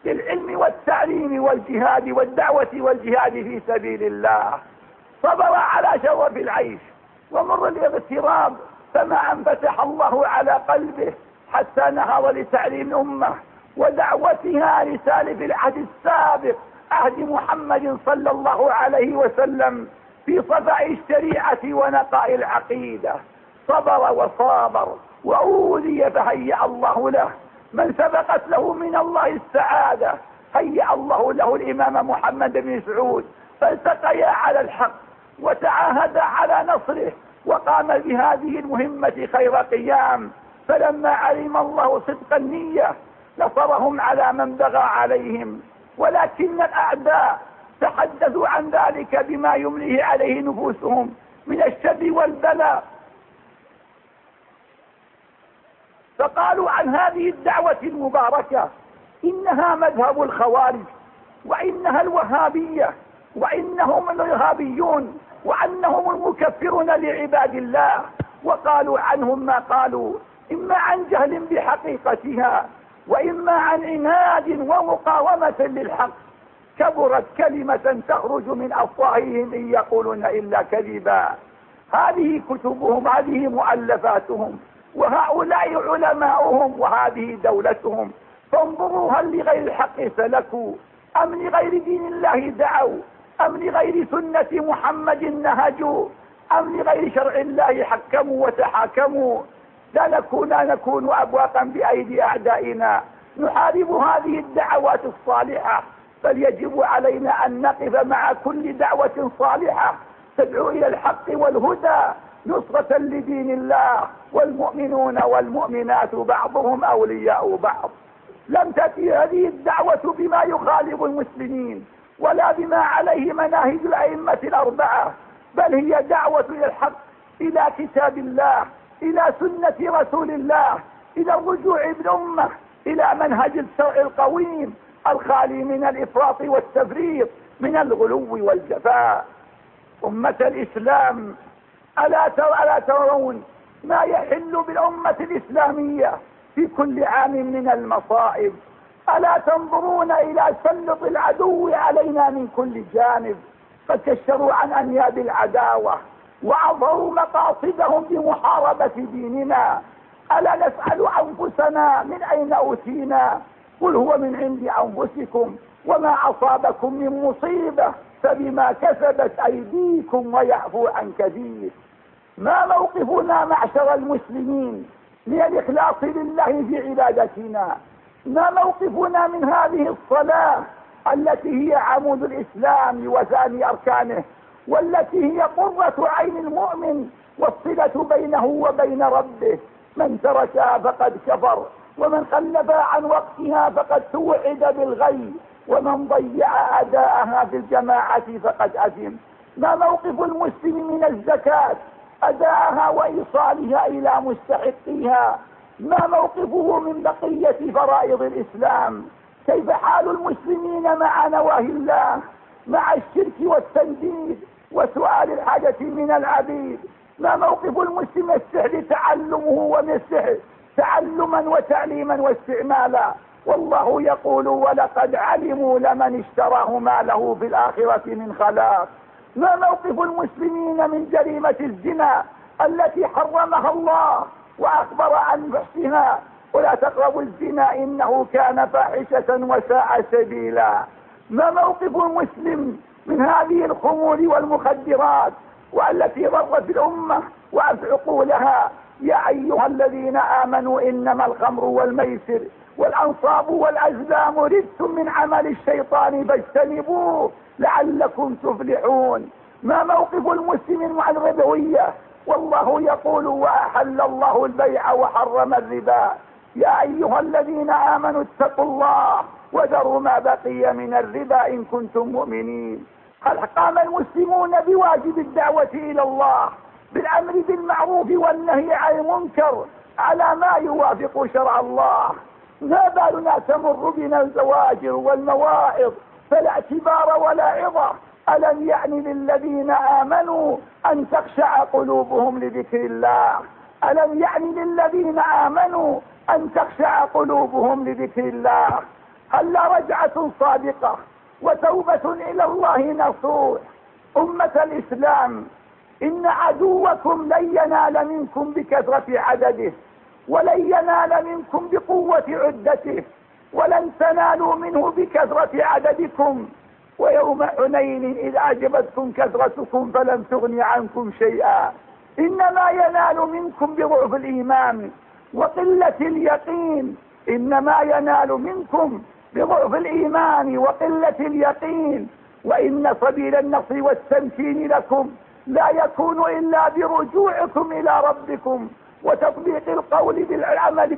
للعلم والتعليم والجهاد والدعوة والجهاد في سبيل الله. صبر على شرف العيش ومر الاغتراب، فما أن فتح الله على قلبه حتى نهض لتعليم الأمة ودعوتها لسالف العهد السابق، عهد محمد صلى الله عليه وسلم، في صفاء الشريعة ونقاء العقيدة. صبر وصابر وأوذي فهيأ الله له من سبقت له من الله السعادة، هيأ الله له الإمام محمد بن سعود، فالتقيا على الحق وتعاهدا على نصره، وقام بهذه المهمة خير قيام. فلما علم الله صدق النية نصرهم على من بغى عليهم، ولكن الأعداء تحدثوا عن ذلك بما يمليه عليه نفوسهم من الشر والبلاء، فقالوا عن هذه الدعوة المباركة إنها مذهب الخوارج، وإنها الوهابية، وإنهم الإرهابيون، وأنهم المكفرون لعباد الله. وقالوا عنهم ما قالوا، إما عن جهل بحقيقتها، وإما عن عناد ومقاومة للحق. كبرت كلمة تخرج من أفواههم إن يقولون إلا كذبا. هذه كتبهم، هذه مؤلفاتهم، وهؤلاء علماؤهم، وهذه دولتهم. فانظروا هل لغير الحق سلكوا، أم لغير دين الله دعوا، أم لغير سنة محمد نهجوا، أم لغير شرع الله حكموا وتحاكموا. لا نكون نكون أبواقا بأيدي أعدائنا نحارب هذه الدعوات الصالحة، بل يجب علينا أن نقف مع كل دعوة صالحة تدعو إلى الحق والهدى نصرة لدين الله. والمؤمنون والمؤمنات بعضهم أولياء بعض. لم تأتي هذه الدعوة بما يخالف المسلمين ولا بما عليه مناهج الأئمة الأربعة، بل هي دعوة إلى الحق، إلى كتاب الله، إلى سنة رسول الله، إلى الرجوع بالأمة إلى منهج الشرع القويم الخالي من الإفراط والتفريط، من الغلو والجفاء. أمة الإسلام، ألا ترون ما يحل بالأمة الإسلامية في كل عام من المصائب؟ ألا تنظرون إلى تسلط العدو علينا من كل جانب؟ قد كشروا عن أنياب العداوة وأظهروا مقاصدهم بمحاربة ديننا. ألا نسأل أنفسنا من أين أوتينا؟ قل هو من عند أنفسكم، وما أصابكم من مصيبة فبما كسبت أيديكم ويعفو عن كثير. ما موقفنا معشر المسلمين من الإخلاص لله في عبادتنا؟ ما موقفنا من هذه الصلاة التي هي عمود الإسلام وثاني أركانه، والتي هي قرة عين المؤمن والصلة بينه وبين ربه؟ من تركها فقد كفر، ومن خلفها عن وقتها فقد توعد بالغي، ومن ضيع أداءها في الجماعة فقد أثم. ما موقف المسلم من الزكاة؟ أداءها وإيصالها إلى مستحقيها. ما موقفه من بقية فرائض الإسلام؟ كيف حال المسلمين مع نواهي الله، مع الشرك والتنديد وسؤال الحاجة من العبيد؟ ما موقف المسلم من السحر تعلمه ومن السحر تعلما وتعليما واستعمالا؟ والله يقول ولقد علموا لمن اشتراه ما له في الآخرة من خلاق. ما موقف المسلمين من جريمة الزنا التي حرمها الله وأخبر عن فحشها؟ ولا تقربوا الزنا إنه كان فاحشة وساء سبيلا. ما موقف المسلم من هذه الخمور والمخدرات والتي ضرت الأمة وأفعقوا عقولها؟ يا أيها الذين آمنوا إنما الخمر والميسر والأنصاب والأزلام رجس من عمل الشيطان فاجتنبوه لعلكم تفلحون. ما موقف المسلم مع الربوية؟ والله يقول وأحل الله البيع وحرم الربا. يا أيها الذين آمنوا اتقوا الله وذروا ما بقي من الربا إن كنتم مؤمنين. هل قام المسلمون بواجب الدعوة إلى الله بالأمر بالمعروف والنهي عن المنكر على ما يوافق شرع الله؟ ما بالنا تمر بنا الزواجر والمواعظ فلا اعتبار ولا عظة؟ ألم يعني للذين آمنوا أن تخشع قلوبهم لذكر الله؟ ألم يعني للذين آمنوا أن تخشع قلوبهم لذكر الله؟ هلا رجعة صادقة وتوبة إلى الله نصوح. أمة الإسلام، إن عدوكم لن ينال منكم بكثرة عدده، ولن ينال منكم بقوة عدته، ولن تنالوا منه بكثرة عددكم. ويوم حنين إذ أعجبتكم كثرتكم فلم تغن عنكم شيئا، إنما ينال منكم بضعف الإيمان وقلة اليقين، إنما ينال منكم بضعف الإيمان وقلة اليقين. وإن سبيل النصر والتمكين لكم لا يكون إلا برجوعكم إلى ربكم وتطبيق القول بالعمل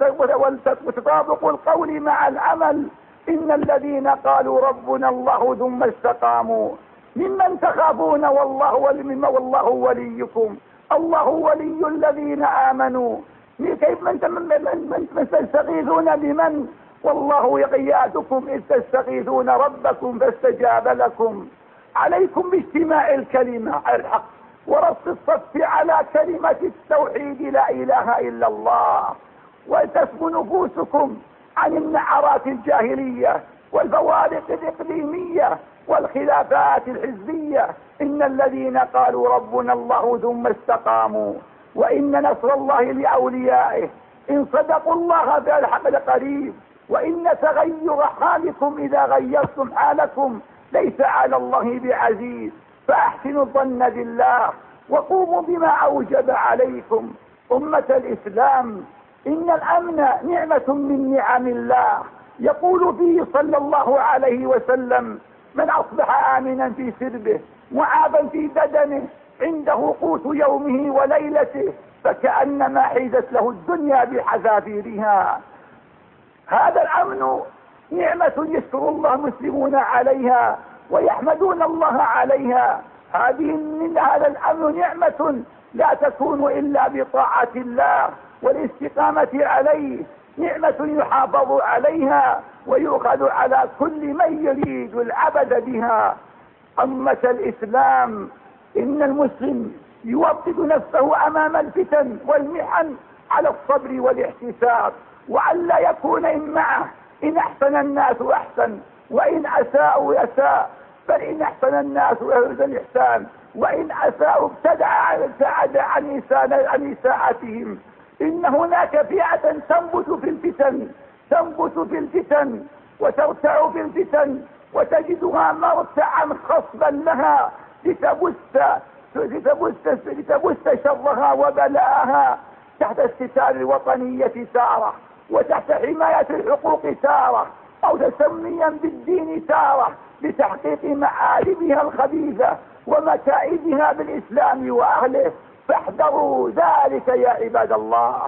وتطابق القول مع العمل. إن الذين قالوا ربنا الله ثم استقاموا ممن تخافون والله والله وليكم. الله ولي الذين آمنوا. كيف من من تستغيثون بمن والله يغياثكم إذ تستغيثون ربكم فاستجاب لكم. عليكم باجتماع الكلمة على الحق ورص الصف على كلمة التوحيد لا إله إلا الله، وتسمو نفوسكم عن النعرات الجاهلية والفوارق الإقليمية والخلافات الحزبية. إن الذين قالوا ربنا الله ثم استقاموا وإن نصر الله لأوليائه إن صدقوا الله فالحق قريب. وإن تغير حالكم إذا غيرتم حالكم ليس على الله بعزيز. فأحسنوا الظن بالله وقوموا بما أوجب عليكم. أمة الإسلام، إن الأمن نعمة من نعم الله. يقول فيه صلى الله عليه وسلم: من أصبح آمنا في سربه معافا في بدنه عنده قوت يومه وليلته فكأنما حيزت له الدنيا بحذافيرها. هذا الأمن نعمة يشكر الله مسلمون عليها ويحمدون الله عليها. هذه من هذا الأمن نعمة لا تكون إلا بطاعة الله والاستقامة عليه، نعمة يحافظ عليها ويؤخذ على كل من يريد العبد بها. أمة الإسلام، إن المسلم يوطد نفسه أمام الفتن والمحن على الصبر والاحتساب، وألا يكون إن معه إن أحسن الناس أحسن وإن أساءوا أساء، بل إن أحسن الناس أهل الإحسان وإن أساءوا ابتدع ابتعد عن عن إساءتهم. إن هناك فئة تنبت في الفتن تنبت في الفتن وترتع في الفتن وتجدها مرتعا خصبا لها لتبث لتبث لتبث شرها وبلاءها تحت الستار الوطنية تارة، وتحت حماية الحقوق تارة، أو تسميا بالدين تارة لتحقيق مآربها الخبيثة ومكائدها بالإسلام وأهله. فاحذروا ذلك يا عباد الله.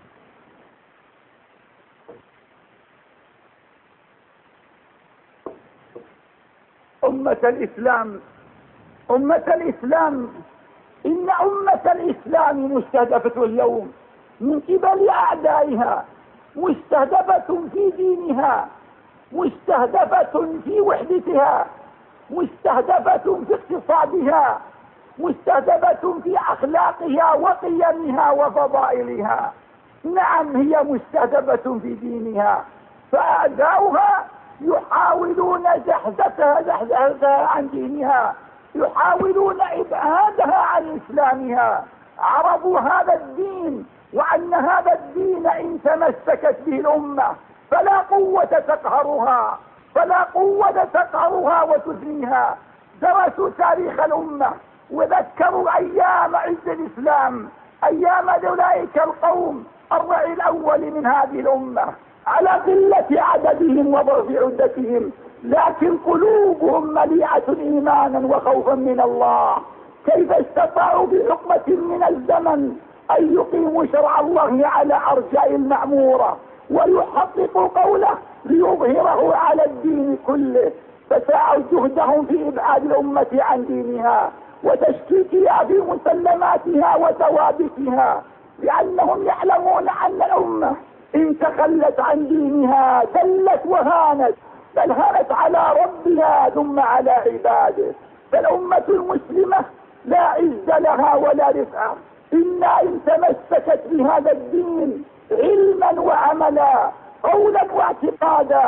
أمة الإسلام أمة الإسلام إن أمة الإسلام مستهدفة اليوم من قبل أعدائها، مستهدفة في دينها، مستهدفة في وحدتها، مستهدفة في اقتصادها، مستهدفة في أخلاقها وقيمها وفضائلها. نعم، هي مستهدفة في دينها، فأعداؤها يحاولون زحزتها زحزتها عن دينها، يحاولون إبعادها عن إسلامها. عرفوا هذا الدين وأن هذا الدين إن تمسكت به الأمة فلا قوة تقهرها فلا قوة تقهرها وتثنيها. درسوا تاريخ الأمة وذكروا أيام عز الإسلام، أيام أولئك القوم الرعي الأول من هذه الأمة على قلة عددهم وضعف عدتهم، لكن قلوبهم مليئة إيمانا وخوفا من الله. كيف استطاعوا بحقبة من الزمن أن يقيموا شرع الله على أرجاء المعمورة ويحققوا قوله ليظهره على الدين كله؟ فسعوا جهدهم في إبعاد الأمة عن دينها وتشكيكها في مسلماتها وثوابتها، لأنهم يعلمون أن الأمة إن تخلت عن دينها دلت وهانت، بل هانت على ربها ثم على عباده. فالأمة المسلمة لا عز لها ولا رفعة إلا إن تمسكت بهذا الدين علما وعملا، قولا واعتقادا،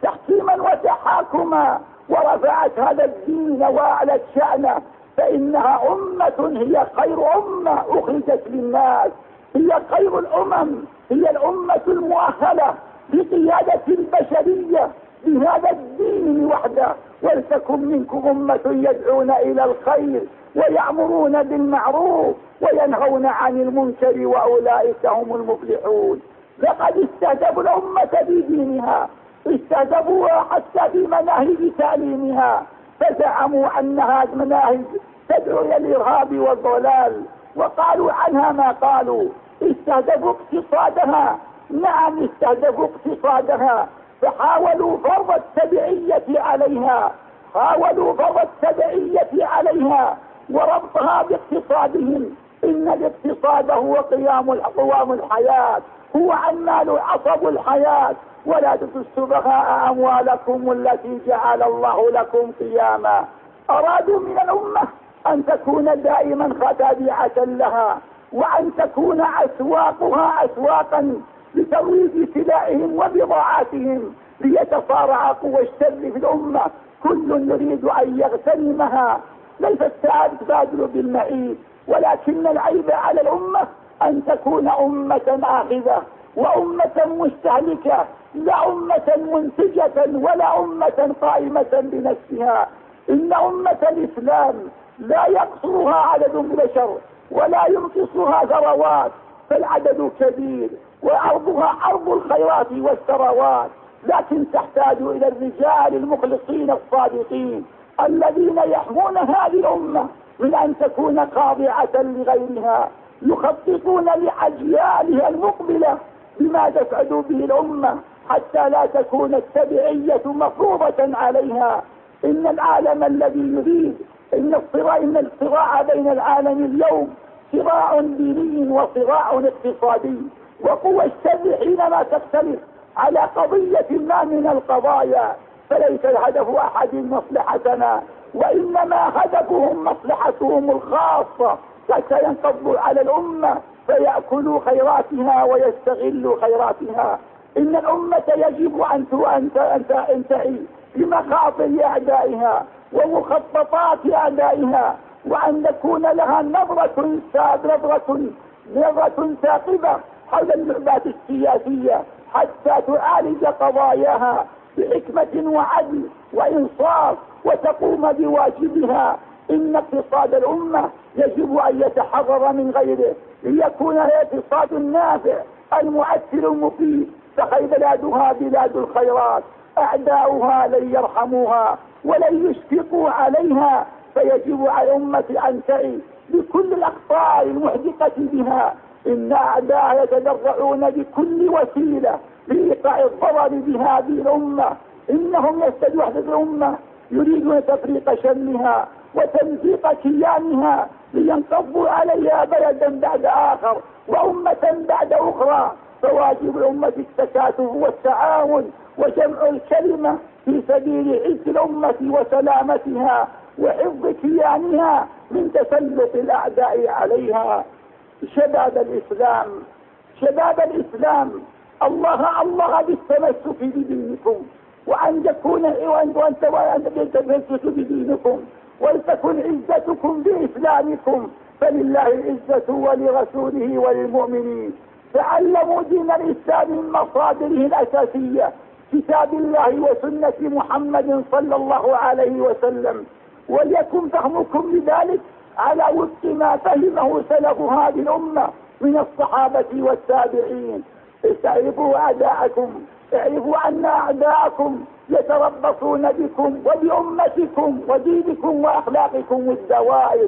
تحكيما وتحاكما، ورفعت هذا الدين وأعلت شأنه، فإنها أمة هي خير أمة أخرجت للناس، هي خير الأمم، هي الأمة المؤهلة لقيادة البشرية بهذا الدين وحده. ولتكن منكم أمة يدعون إلى الخير ويأمرون بالمعروف وينهون عن المنكر وأولئك هم المفلحون. لقد استهدفوا الأمة بدينها، استهدفوها حتى في مناهج تعليمها، فزعموا أنها مناهج تدعو إلى الإرهاب والضلال، وقالوا عنها ما قالوا. استهدفوا اقتصادها، نعم استهدفوا اقتصادها، فحاولوا فرض التبعية عليها، حاولوا فرض التبعية عليها وربطها باقتصادهم. إن الاقتصاد هو قيام قوام الحياة، هو عمال عصب الحياة. ولا تؤتوا السفهاء أموالكم التي جعل الله لكم قياما. أرادوا من الأمة أن تكون دائما خداعة لها، وأن تكون أسواقها أسواقا لترويج سلعهم وبضاعاتهم، ليتصارع قوى الشر في الأمة، كل يريد أن يغتنمها. ليس السعادة تبادل بالمعيش، ولكن العيب على الأمة أن تكون أمة آخذة وأمة مستهلكة، لا أمة منتجة ولا أمة قائمة بنفسها. إن أمة الإسلام لا يقصرها عدد البشر ولا ينقصها ثروات، فالعدد كبير وعرضها عرض الخيرات والثروات، لكن تحتاج إلى الرجال المخلصين الصادقين الذين يحمون هذه الأمة من أن تكون خاضعة لغيرها، يخططون لأجيالها المقبلة بما تسعد به الأمة حتى لا تكون التبعية مفروضة عليها. إن العالم الذي يريد إن الصراع إن الصراع بين العالم اليوم صراع ديني وصراع اقتصادي، وقوى الشر حينما تختلف على قضية ما من القضايا فليس الهدف أحد مصلحتنا، وإنما هدفهم مصلحتهم الخاصة، حتى ينقضوا على الأمة فيأكلوا خيراتها ويستغلوا خيراتها. إن الأمة يجب أن تنتهي بمخاطر أعدائها ومخططات أعدائها، وأن يكون لها نظرة نظرة نظرة ثاقبة حول اللعبات السياسية حتى تعالج قضاياها بحكمة وعدل وإنصاف وتقوم بواجبها. إن اقتصاد الأمة يجب أن يتحرر من غيره ليكون الاقتصاد النافع المؤثر المفيد، فخير بلادها بلاد الخيرات، أعداؤها لن يرحموها ولن يشفقوا عليها، فيجب على الأمة أن تعي بكل الأخطار المحدقة بها. إن أعداء يتذرعون بكل وسيلة لإيقاع الضرر بهذه الأمة، إنهم يستدعون وحدة الأمة، يريدون تفريق شملها وتمزيق كيانها لينقضوا عليها بلدا بعد آخر وأمة بعد أخرى. فواجب الأمة التكاتف والتعاون وجمع الكلمة في سبيل عز الأمة وسلامتها وحفظ كيانها من تسلط الأعداء عليها. شباب الإسلام شباب الإسلام الله الله بالتمسك بدينكم، وأن يكون وأن تتمسك بدينكم، ولتكن عزتكم بإسلامكم، فلله العزة ولرسوله وللمؤمنين. تعلموا دين الإسلام من مصادره الأساسية كتاب الله وسنة محمد صلى الله عليه وسلم، وليكن فهمكم لذلك على وفق ما فهمه سلف هذه الأمة من الصحابة والتابعين. استعرفوا أعداءكم، اعرفوا أن أعداءكم يتربصون بكم وبأمتكم ودينكم وأخلاقكم الدوائر،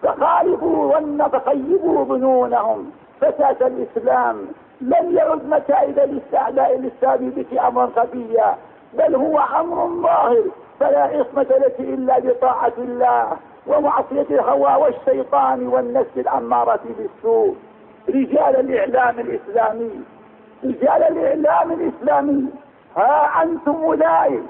فخالفوا ظن فخيبوا ظنونهم. فتاة الإسلام لن يعد مكائد الاستعداء للسابق أمرا خفيا، بل هو أمر ظاهر، فلا عصمة لك إلا بطاعة الله ومعصية الهوى والشيطان والنفس الأمارة بالسوء. رجال الإعلام الإسلامي رجال الإعلام الإسلامي ها أنتم أولئك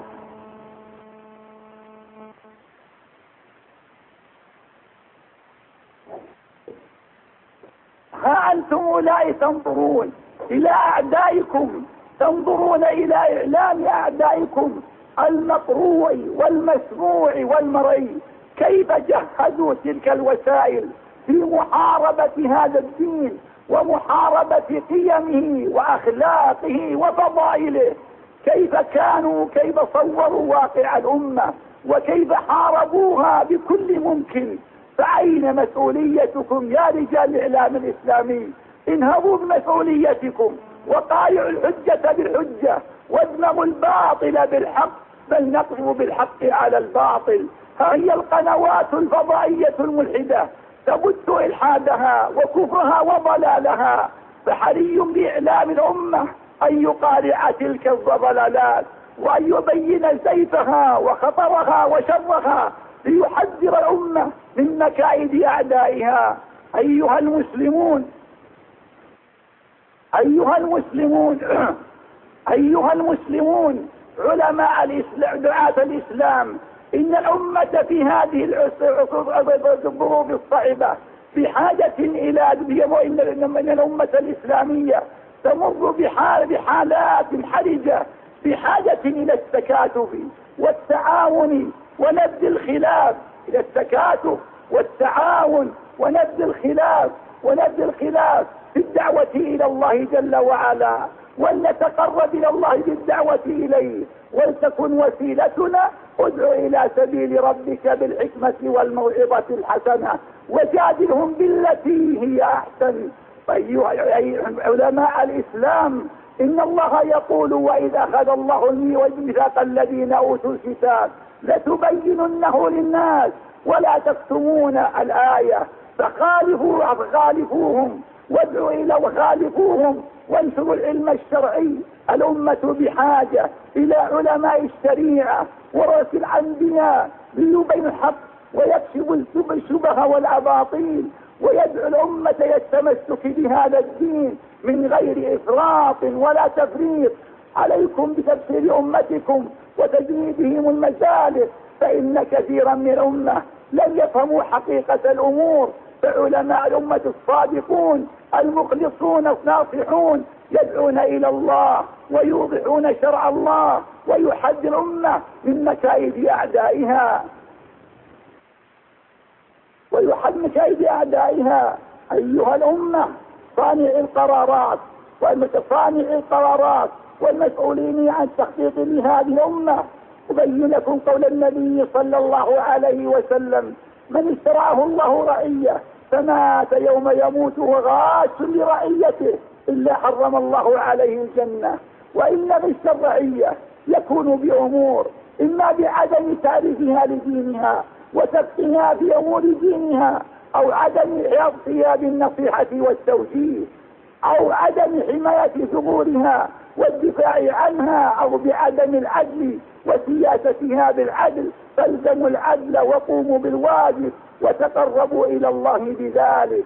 ها أنتم أولئك تنظرون إلى أعدائكم تنظرون إلى إعلام أعدائكم المقروع والمسموع والمرئي كيف جهزوا تلك الوسائل في محاربة هذا الدين ومحاربة قيمه وأخلاقه وفضائله. كيف كانوا كيف صوروا واقع الأمة وكيف حاربوها بكل ممكن. فأين مسؤوليتكم يا رجال الإعلام الإسلامي؟ انهضوا بمسؤوليتكم وقايعوا الحجة بالحجة وادمغوا الباطل بالحق، بل نقذف بالحق على الباطل. ها هي القنوات الفضائية الملحدة تبث إلحادها وكفرها وضلالها، فحري بإعلام الأمة أن يقارع تلك الضلالات وأن يبين سيفها وخطرها وشرها ليحذر الأمة من مكائد أعدائها. أيها المسلمون أيها المسلمون أيها المسلمون علماء الإسلام دعاة الإسلام، إن الأمة في هذه الظروف الصعبة بحاجة إلى إن الأمة الإسلامية تمر بحال بحالات حرجة، بحاجة إلى التكاتف والتعاون ونبذ الخلاف، إلى التكاتف والتعاون ونبذ الخلاف ونبذ الخلاف في الدعوة إلى الله جل وعلا، ولنتقرب إلى الله بالدعوة إليه، ولتكن وسيلتنا ادع إلى سبيل ربك بالحكمة والموعظة الحسنة وجادلهم بالتي هي أحسن. أيها علماء الإسلام، إن الله يقول وإذا أخذ الله الميثاق الذين أوتوا الكتاب لتبيننه للناس ولا تكتمون الآية، فخالفوا خالفوهم وادعوا إلى وخالفوهم وانشروا العلم الشرعي. الأمة بحاجة إلى علماء الشريعة ورث الأنبياء ليبين الحق ويكشف الشبه والأباطيل، ويدعو الأمة يتمسك بهذا الدين من غير إفراط ولا تفريط. عليكم بتبصير أمتكم وتجنيبهم المسالك، فإن كثيرا من الأمة لم يفهموا حقيقة الأمور. فعلماء الأمة الصادقون المخلصون الناصحون يدعون إلى الله ويوضحون شرع الله ويحذر الأمة من مكائد أعدائها ويحذر مكائد أعدائها. أيها الأمة، صانع القرارات والمتصانع القرارات والمسؤولين عن تخطيط لهذه الأمة، أبين لكم قول النبي صلى الله عليه وسلم: من اشتراه الله رعية فمات يوم يموت وغاش لرعيته إلا حرم الله عليه الجنة. وإن غش الرعية يكون بأمور: إما بعدم تعريفها لدينها وتفقهها في أمور دينها، أو عدم حفظها بالنصيحة والتوجيه، أو عدم حماية ثغورها والدفاع عنها، أو بعدم العدل وسياستها بالعدل. فالزموا العدل وقوموا بالواجب وتقربوا إلى الله بذلك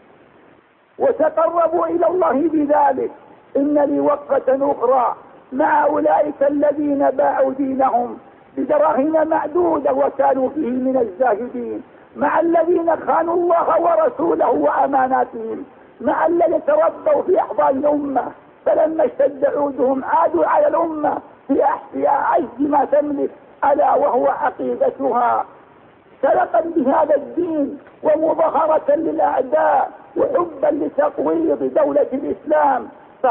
وتقربوا إلى الله بذلك. إن لي وقفة أخرى مع أولئك الذين باعوا دينهم بدراهم معدودة وكانوا فيه من الزاهدين، مع الذين خانوا الله ورسوله وأماناتهم، مع الذين تربوا في أحضان الأمة فلما اشتد عودهم عادوا على الأمة في أعز ما تملك، ألا وهو عقيدتها، سلقا بهذا الدين ومظاهرة للأعداء وحبا لتقويض دولة الإسلام.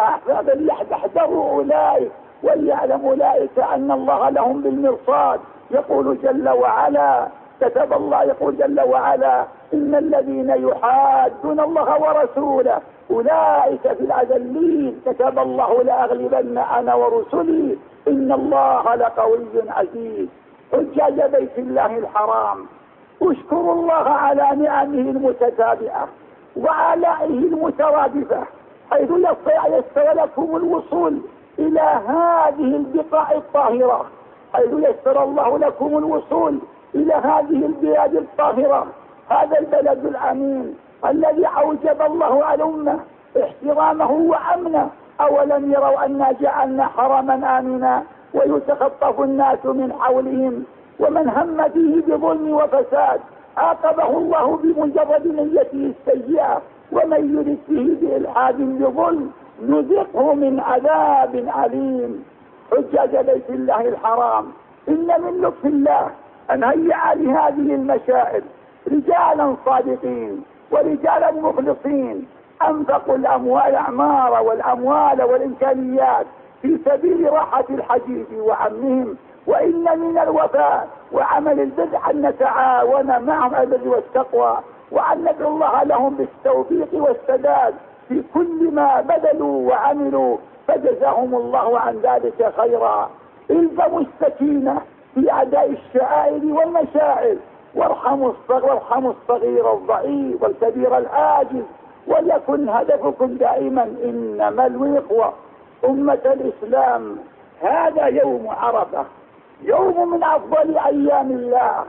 فاحذروا أولئك وليعلم أولئك أن الله لهم بالمرصاد. يقول جل وعلا كتب الله يقول جل وعلا: إن الذين يحادون الله ورسوله أولئك في الأذلين، كتب الله لأغلبن أنا ورسلي إن الله لقوي عزيز. حجاج بيت الله الحرام، اشكروا الله على نعمه المتتابعة وآلائه المترادفة، حيث يسر لكم الوصول إلى هذه البقاع الطاهرة، حيث يسر الله لكم الوصول إلى هذه البلاد الطاهرة، هذا البلد الأمين الذي أوجب الله على الأمة احترامه وأمنه. أولم يروا أنا جعلنا حرما آمنا ويتخطف الناس من حولهم، ومن هم فيه بظلم وفساد عاقبه الله بمجرد نيته السيئة، ومن يرد فيه بإلحاد بظلم نذقه من عذاب أليم. حجاج بيت الله الحرام، إن من لطف الله أن هيأ لهذه المشاعر رجالا صادقين ورجالا مخلصين أنفقوا الأموال الأعمار والأموال والإمكانيات في سبيل راحة الحديث وعمهم. وإن من الوفاء وعمل البر أن نتعاون معهم على البر والتقوى، وأن ندعو الله لهم بالتوفيق والسداد في كل ما بذلوا وعملوا، فجزاهم الله عن ذلك خيرا. الزموا السكينة في أداء الشعائر والمشاعر، وارحموا الصغير وارحموا الصغير الضعيف والكبير العاجز، وليكن هدفكم دائما إنما الإخوة أمة الإسلام. هذا يوم عرفة، يوم من أفضل أيام الله،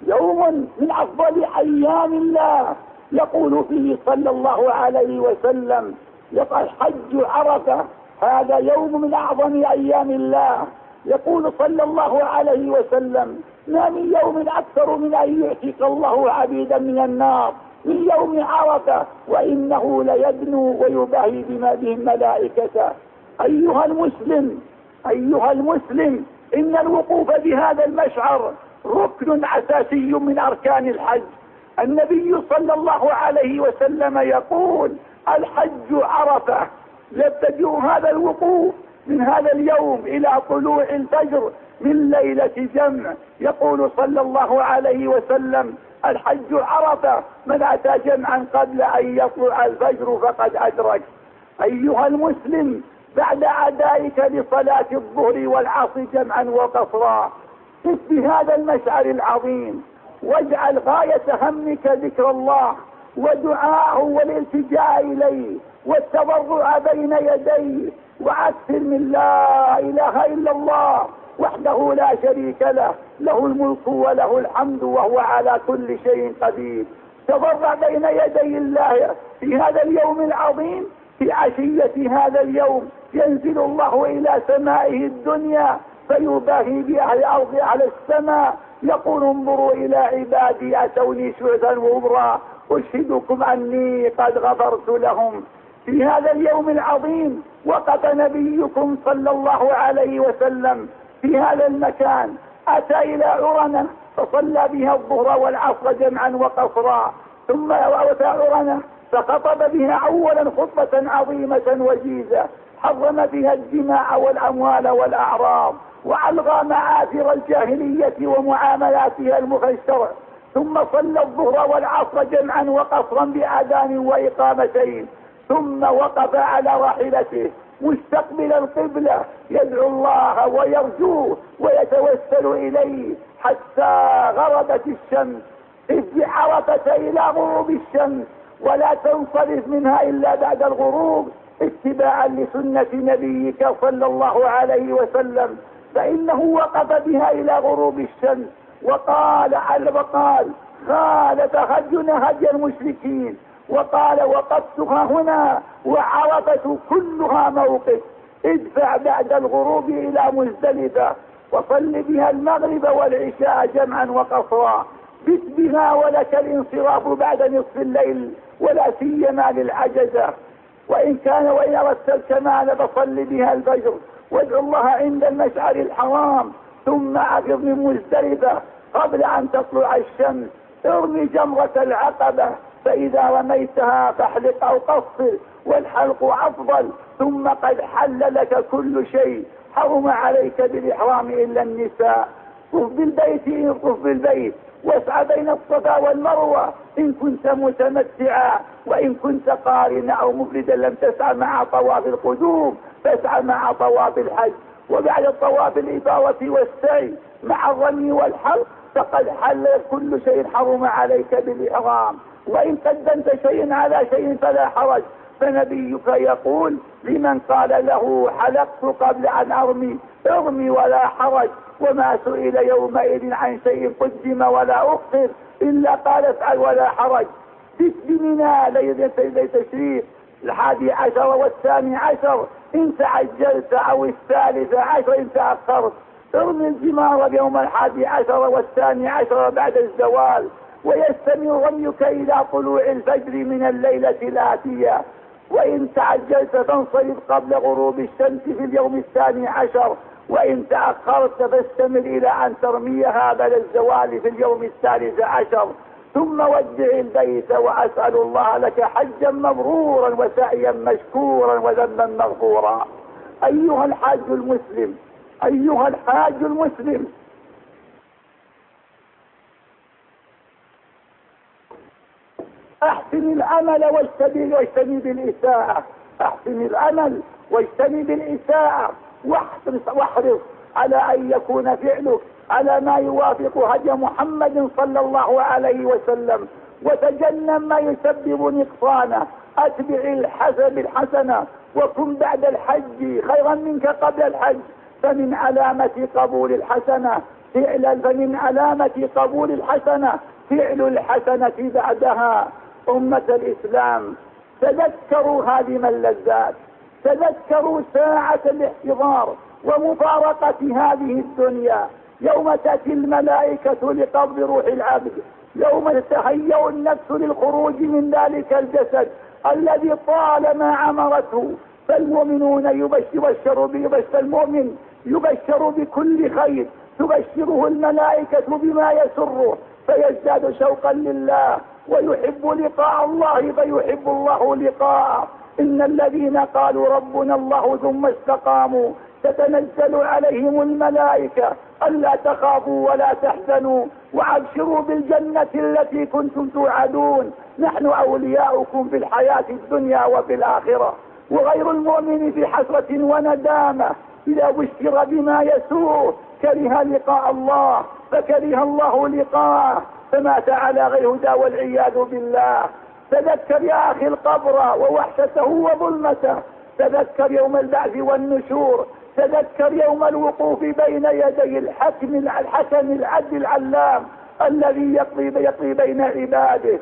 يوم من أفضل أيام الله، يقول فيه صلى الله عليه وسلم: يقول حج عرفة هذا يوم من أعظم أيام الله. يقول صلى الله عليه وسلم: ما من يوم أكثر من أن يعتق الله عبيدا من النار من يوم عرفة، وإنه ليدنو ويباهي بما به الملائكة. أيها المسلم أيها المسلم إن الوقوف بهذا المشعر ركن أساسي من أركان الحج. النبي صلى الله عليه وسلم يقول: الحج عرفة. يبتدئ هذا الوقوف من هذا اليوم إلى طلوع الفجر من ليلة جمع. يقول صلى الله عليه وسلم: الحج عرفة، من أتى جمعا قبل أن يطلع الفجر فقد أدرك. أيها المسلم، بعد أدائك لصلاة الظهر والعصر جمعا وقصرا، قف بهذا المشعر العظيم، واجعل غاية همك ذكر الله ودعاءه والالتجاء إليه والتضرع بين يديه، وأكثر من لا إله إلا الله وحده لا شريك له، له الملك وله الحمد وهو على كل شيء قدير. تضرع بين يدي الله في هذا اليوم العظيم. في عشية هذا اليوم ينزل الله إلى سمائه الدنيا فيباهي بأهل الأرض على السماء، يقول: انظروا إلى عبادي أتوني شعثا وغبرا أشهدكم أني قد غفرت لهم. في هذا اليوم العظيم وقف نبيكم صلى الله عليه وسلم في هذا المكان، أتى إلى عرنة فصلى بها الظهر والعصر جمعا وقصرا، ثم أتى عرنة فخطب بها أولا خطبة عظيمة وجيزة حرم بها الدماء والأموال والأعراض، وألغى معاثر الجاهلية ومعاملاتها المفسرة. ثم صلى الظهر والعصر جمعا وقصرا بأذان وإقامتين، ثم وقف على راحلته مستقبل القبلة يدعو الله ويرجوه ويتوسل إليه حتى غربت الشمس. ارجع عرفة إلى غروب الشمس، ولا تنصرف منها إلا بعد الغروب اتباعا لسنة نبيك صلى الله عليه وسلم، فإنه وقف بها إلى غروب الشمس وقال وقال خالف هدينا هدي المشركين، وقال: وقفتها هنا وعرفة كلها موقف. ادفع بعد الغروب إلى مزدلفة وصل بها المغرب والعشاء جمعا وقصرا، بت بها ولك الانصراف بعد نصف الليل، ولا سيما للعجزة. وإن كان وإن أردت الكمال فصل بها الفجر، وادعو الله عند المشعر الحرام، ثم أفض من مزدلفة قبل أن تطلع الشمس. ارمي جمرة العقبة، فإذا رميتها فاحلق أو قصر، والحلق أفضل. ثم قد حل لك كل شيء، حرم عليك بالإحرام إلا النساء. طف بالبيت طف بالبيت واسعى بين الصفا والمروة إن كنت متمتعا، وإن كنت قارنا أو مفردا لم تسعى مع طواف القدوم فاسعى مع طواف الحج. وبعد طواف الإفاضة والسعي مع الرمي والحلق فقد حل كل شيء حرم عليك بالإحرام. وإن قدمت شيئا على شيء فلا حرج، فنبيك يقول لمن قال له حلقت قبل أن أرمي: ارمي ولا حرج. وما سئل يومئذ عن شيء قدم ولا أخر إلا قال افعل ولا حرج. بت بمنى ليلة تشريق الحادي عشر والثاني عشر إن تعجلت، أو الثالث عشر إن تأخرت. ارمي الجمار يوم الحادي عشر والثاني عشر بعد الزوال، ويستمر رميك إلى طلوع الفجر من الليلة الآتية. وإن تعجلت فانصرف قبل غروب الشمس في اليوم الثاني عشر، وإن تأخرت فاستمر إلى أن ترميها بل الزوال في اليوم الثالث عشر، ثم ودع البيت، وأسأل الله لك حجا مبرورا وسعيا مشكورا وذنبا مغفورا. أيها الحاج المسلم، أيها الحاج المسلم، احسن الامل واجتنب واجتنب الاساءة، احسن الامل واجتنب الاساءة، واحرص واحرص على ان يكون فعلك على ما يوافق هدي محمد صلى الله عليه وسلم، وتجنب ما يسبب نقصانه. اتبع الحسن بالحسنة، وكن بعد الحج خيرا منك قبل الحج، فمن علامة قبول الحسنة فعل فمن علامة قبول الحسنة فعل الحسنة بعدها. أمة الإسلام، تذكروا هذه اللذات، تذكروا ساعة الاحتضار ومفارقة هذه الدنيا، يوم تأتي الملائكة لقبض روح العبد، يوم تتهيأ النفس للخروج من ذلك الجسد الذي طالما عمرته. فالمؤمنون يبشر يبشر المؤمن يبشر بكل خير، تبشره الملائكة بما يسره، فيزداد شوقا لله ويحب لقاء الله فيحب الله لقاءه. إن الذين قالوا ربنا الله ثم استقاموا تتنزل عليهم الملائكة ألا تخافوا ولا تحزنوا وأبشروا بالجنة التي كنتم توعدون، نحن أولياؤكم في الحياة الدنيا وفي الآخرة. وغير المؤمن في حسرة وندامة إذا بشر بما يسوء، كره لقاء الله فكره الله لقاءه فمات على غير هدى والعياذ بالله. تذكر يا أخي القبر ووحشته وظلمته، تذكر يوم البعث والنشور، تذكر يوم الوقوف بين يدي الحكم الحكم العدل العلام الذي يقضي يقضي بين عباده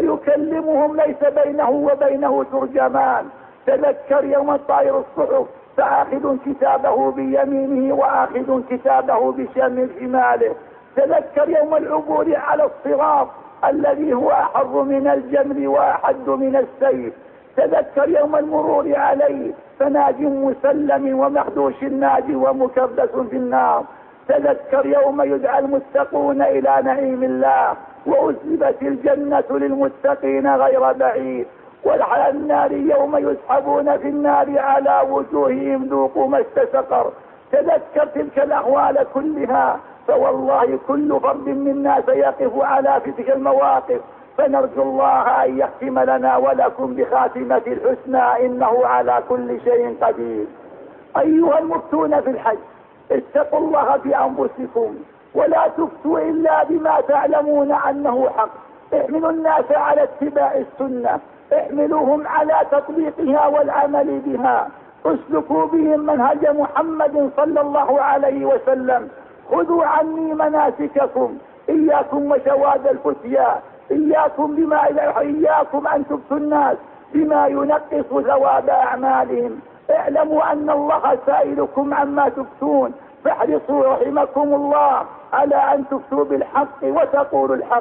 ويكلمهم ليس بينه وبينه ترجمان. تذكر يوم طائر الصحف فآخذ كتابه بيمينه وآخذ كتابه بشماله. تذكر يوم العبور على الصراط الذي هو أحر من الجمر وأحد من السيف. تذكر يوم المرور عليه فناج مسلم ومخدوش ناج ومكبس في النار. تذكر يوم يدعى المتقون إلى نعيم الله وأزلفت الجنة للمتقين غير بعيد. وعلى النار يوم يسحبون في النار على وجوههم ذوقوا مس سقر. تذكر تلك الأحوال كلها، فوالله كل فرد منا سيقف على تلك المواقف، فنرجو الله أن يختم لنا ولكم بخاتمة الحسنى إنه على كل شيء قدير. أيها المفتون في الحج، اتقوا الله في أنفسكم ولا تفتوا إلا بما تعلمون أنه حق. احملوا الناس على اتباع السنة، احملوهم على تطبيقها والعمل بها، اسلكوا بهم منهج محمد صلى الله عليه وسلم. خذوا عني مناسككم، إياكم وشواد الفتيا، إياكم بما إياكم أن تبتوا الناس بما ينقص ثواب أعمالهم. اعلموا أن الله سائلكم عما تبتون، فاحرصوا رحمكم الله على أن تبتوا بالحق وتقولوا الحق.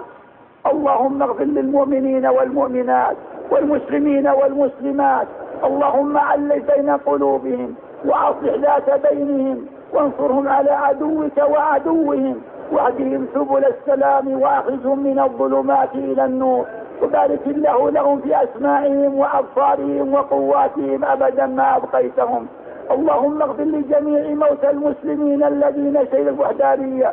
اللهم اغفر للمؤمنين والمؤمنات والمسلمين والمسلمات، اللهم علق بين قلوبهم وأصلح ذات بينهم وانصرهم على عدوك وعدوهم واهدهم سبل السلام واخرجهم من الظلمات إلى النور، وبارك الله لهم في أسماعهم وأبصارهم وقواتهم أبدا ما أبقيتهم. اللهم اغفر لجميع موتى المسلمين الذين شهدوا الوحدانية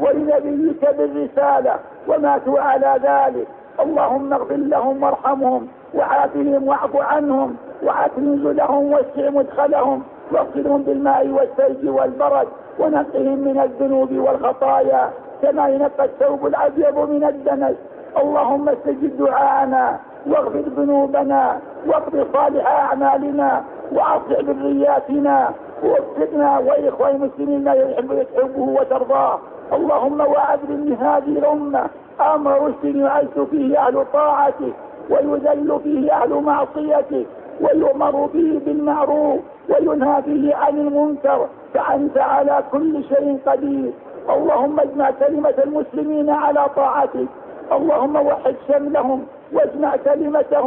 ولنبيك بالرسالة وماتوا على ذلك. اللهم اغفر لهم وارحمهم وعافهم واعف عنهم وأكرم نزلهم واسع مدخلهم واغسلهم بالماء والثلج والبرد ونقهم من الذنوب والخطايا كما ينقى الثوب الأبيض من الدنس. اللهم استجب دعاءنا واغفر ذنوبنا واقض صالح أعمالنا وأصلح ذرياتنا ووفقنا وإخوان المسلمين ما يحبه وترضاه. اللهم وأبرم لهذه الأمة أمر رشد يعز فيه أهل طاعتك ويذل فيه أهل معصيتك ويؤمر به بالمعروف وينهى به عن المنكر، فأنت على كل شيء قدير. اللهم اجمع كلمة المسلمين على طاعتك، اللهم وحد شملهم واجمع كلمتهم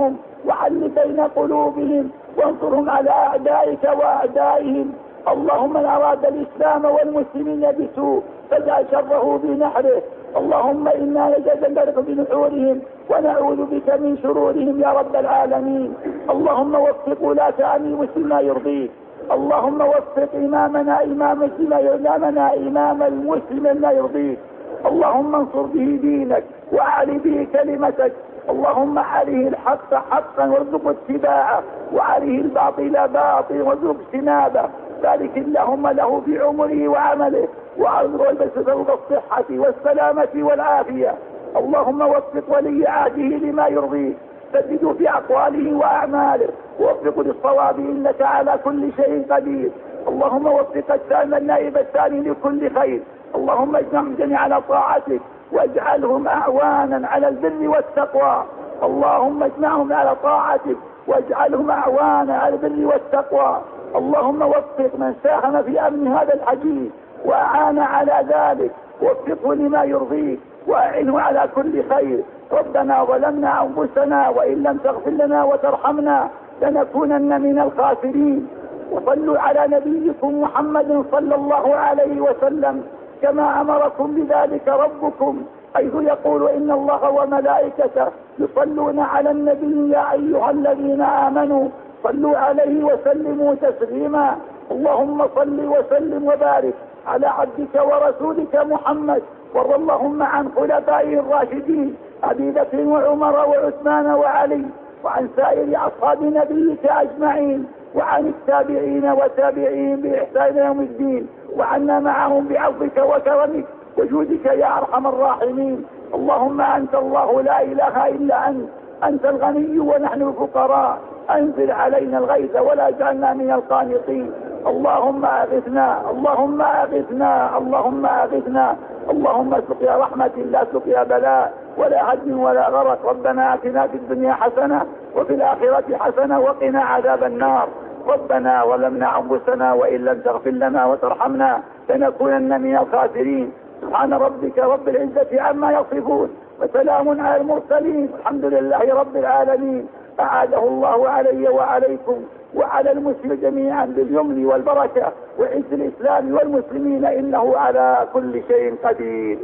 وحل بين قلوبهم وانصرهم على أعدائك وأعدائهم. اللهم من أراد الإسلام والمسلمين بسوء فاجعل شره بنحره. اللهم إنا نتجلد بنحورهم ونعوذ بك من شرورهم يا رب العالمين. اللهم وفق ولاة أمر المسلمين ما يرضيك. اللهم وفق إمامنا إمام إمامنا إمام المسلم ما يرضيك. اللهم انصر به دينك وأعل به كلمتك. اللهم عليه الحق حقا وارزق اتباعه وعليه الباطل باطل وارزق اجتنابه. بارك اللهم له في عمره وعمله وارزقه بالصحة والسلامة والعافية. اللهم وفق ولي عهده لما يرضيك، سدده في أقواله وأعماله ووفقه للصواب إنك على كل شيء قدير. اللهم وفق الثاني النائب الثاني لكل خير. اللهم اجمعهم جميعا على طاعتك واجعلهم أعوانا على البر والتقوى. اللهم اجمعهم على طاعتك واجعلهم أعوانا على البر والتقوى. اللهم وفق من ساهم في أمن هذا الحديث وأعان على ذلك، وفقه لما يرضيك وأعنه على كل خير. ربنا ظلمنا أنفسنا وإن لم تغفر لنا وترحمنا لنكونن من الخاسرين. وصلوا على نبيكم محمد صلى الله عليه وسلم كما أمركم بذلك ربكم، حيث يقول إن الله وملائكته يصلون على النبي يا أيها الذين آمنوا صلوا عليه وسلموا تسليما. اللهم صل وسلم وبارك على عبدك ورسولك محمد، وارض اللهم عن خلفائه الراشدين أبي بكر وعمر وعثمان وعلي، وعن سائر أصحاب نبيك أجمعين، وعن التابعين وتابعين بإحسان يوم الدين، وعنا معهم بعفوك وكرمك وجودك يا أرحم الراحمين. اللهم أنت الله لا إله إلا أنت، أنت الغني ونحن الفقراء، أنزل علينا الغيث ولا جعلنا من القانطين. اللهم أغثنا اللهم أغثنا اللهم أغثنا اللهم سقيا رحمة لا سقيا بلاء ولا هدم ولا غرق. ربنا آتنا في الدنيا حسنة وفي الآخرة حسنة وقنا عذاب النار. ربنا ظلمنا أنفسنا وإن لم تغفر لنا وترحمنا لنكونن من الخاسرين. سبحان ربك رب العزة عما يصفون وسلام على المرسلين الحمد لله رب العالمين. أعاده الله علي وعليكم وعلى المسلمين جميعا باليمن والبركة وعز الإسلام والمسلمين إنه على كل شيء قدير.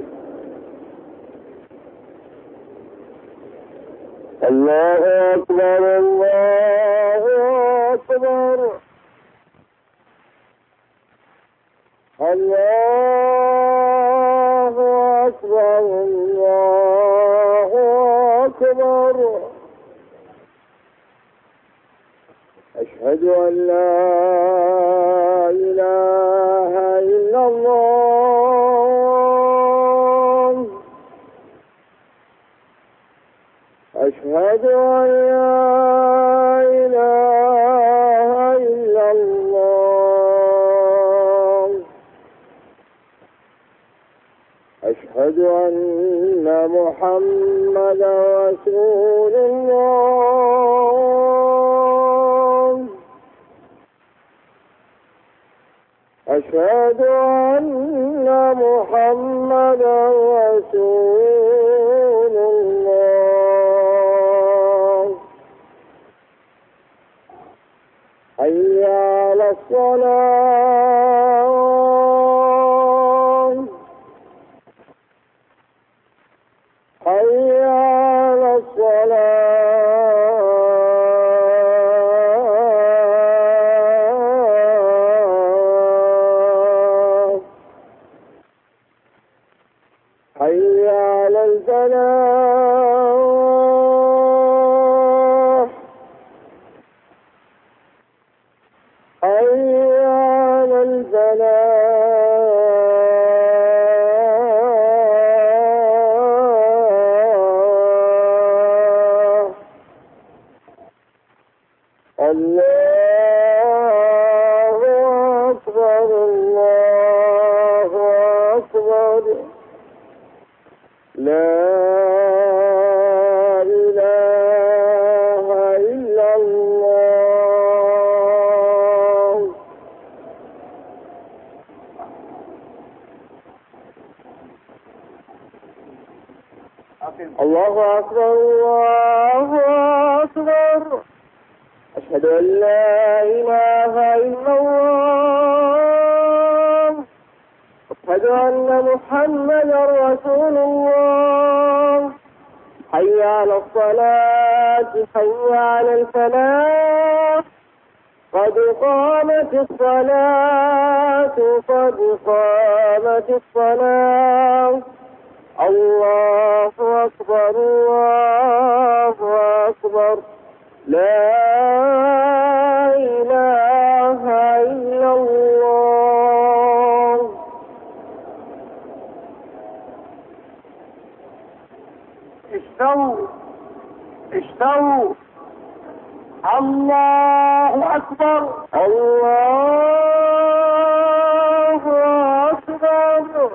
الله أكبر الله أكبر الله أكبر الله أكبر. أشهد أن لا إله إلا الله. أشهد أن لا إله إلا الله. أشهد أن محمدا رسول الله. أشهد أن محمدا رسول الله. حي على الصلاة. حي على الصلاة. حي على الفلاح. حي على الفلاح. الله أكبر الله أكبر. لا إله إلا الله. الله أكبر الله أكبر. أشهد أن لا إله إلا الله. أشهد أن محمدا رسول الله. حي على الصلاة، حي على الفلاح، قد قامت الصلاة، قد قامت الصلاة. الله أكبر، الله أكبر، لا إله إلا الله. استووا استووا. الله أكبر، الله أكبر.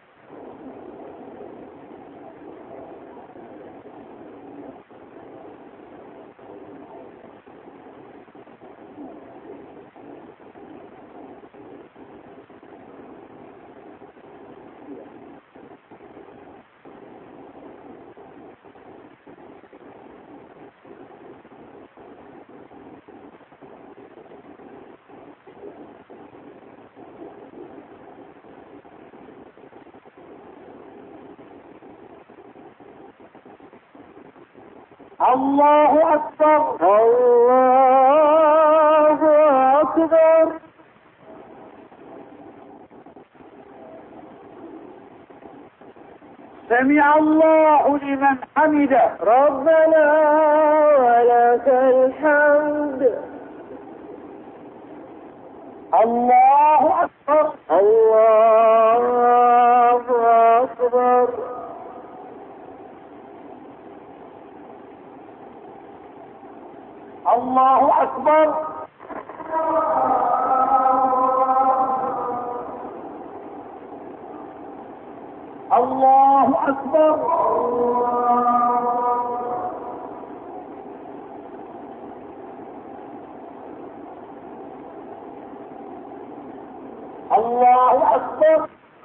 الله أكبر، الله أكبر. سمع الله لمن حمده. ربنا ولك الحمد. الله أكبر، الله أكبر. الله أكبر، الله أكبر، الله أكبر،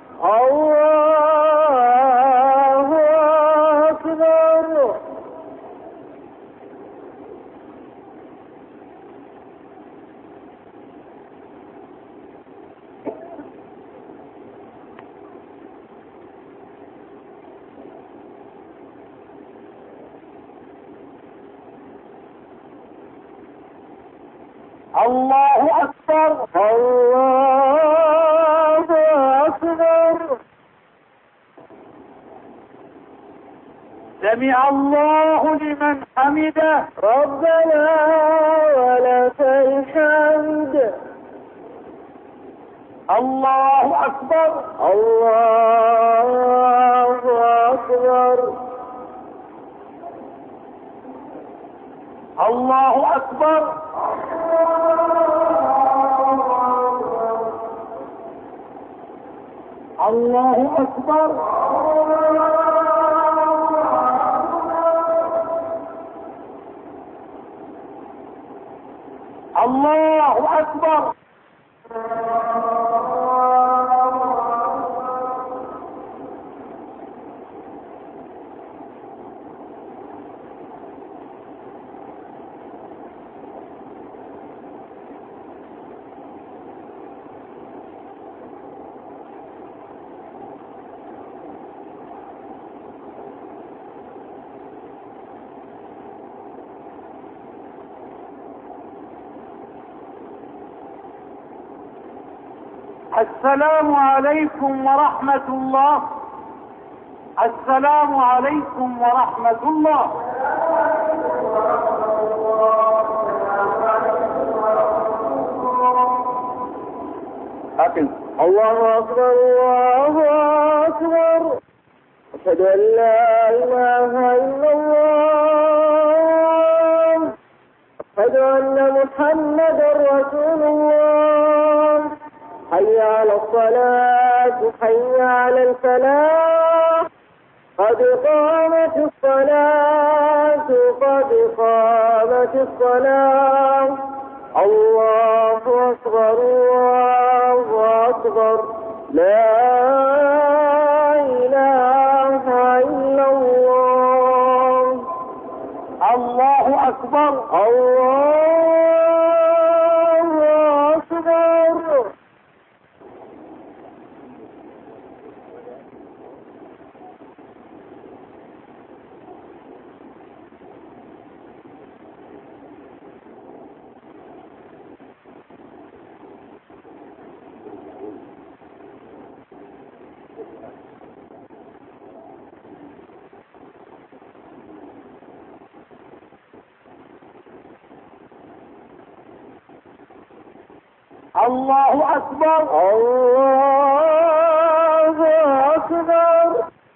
الله أكبر. الله أكبر، الله أكبر. سمع الله لمن حمده. ربنا ولك الحمد. الله أكبر، الله أكبر. الله أكبر، الله أكبر، الله أكبر. السلام عليكم ورحمة الله. السلام عليكم ورحمة الله. أقم. الله أكبر، الله أكبر. أشهد أن لا إله إلا الله. أشهد أن محمدا رسول الله. حي على الصلاة، حي على الفلاح، قد قامت الصلاة، قد قامت الصلاة. الله أكبر، الله أكبر، لا إله إلا الله. الله أكبر. أكبر. الله أكبر. الله أكبر. الله أكبر.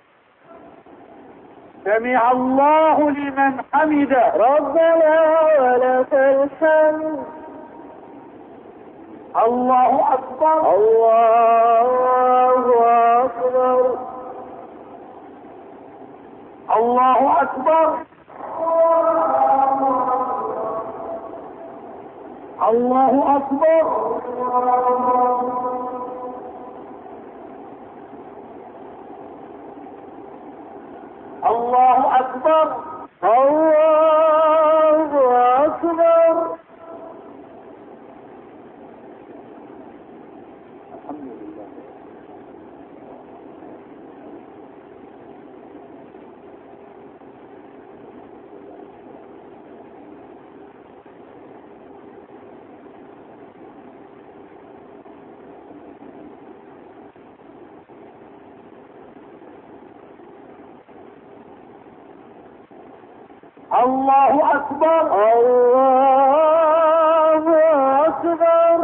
سمع الله لمن حمده. ربنا ولك الحمد. الله أكبر. الله أكبر. الله أكبر. الله أكبر. الله أكبر. الله أكبر. الحمد لله. الله أكبر. الله أكبر.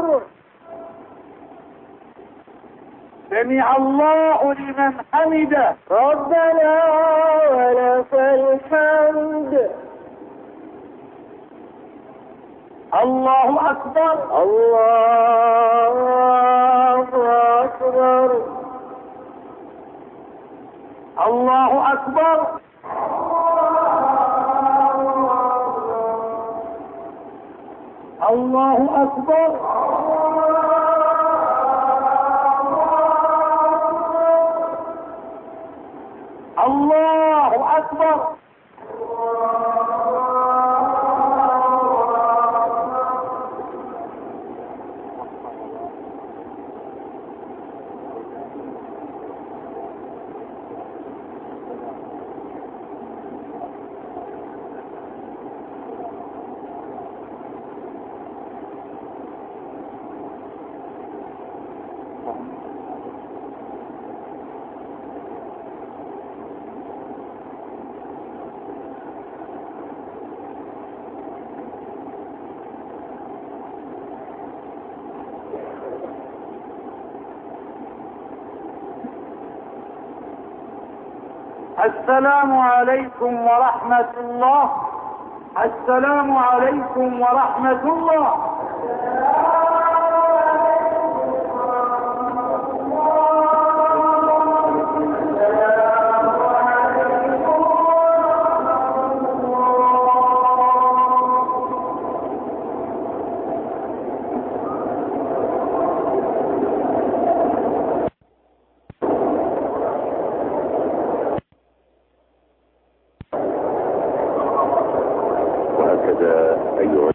سمع الله لمن حمده. ربنا ولك الحمد. الله أكبر. الله أكبر. الله أكبر. الله أكبر. الله أكبر. السلام عليكم ورحمة الله. السلام عليكم ورحمة الله. وهكذا أيها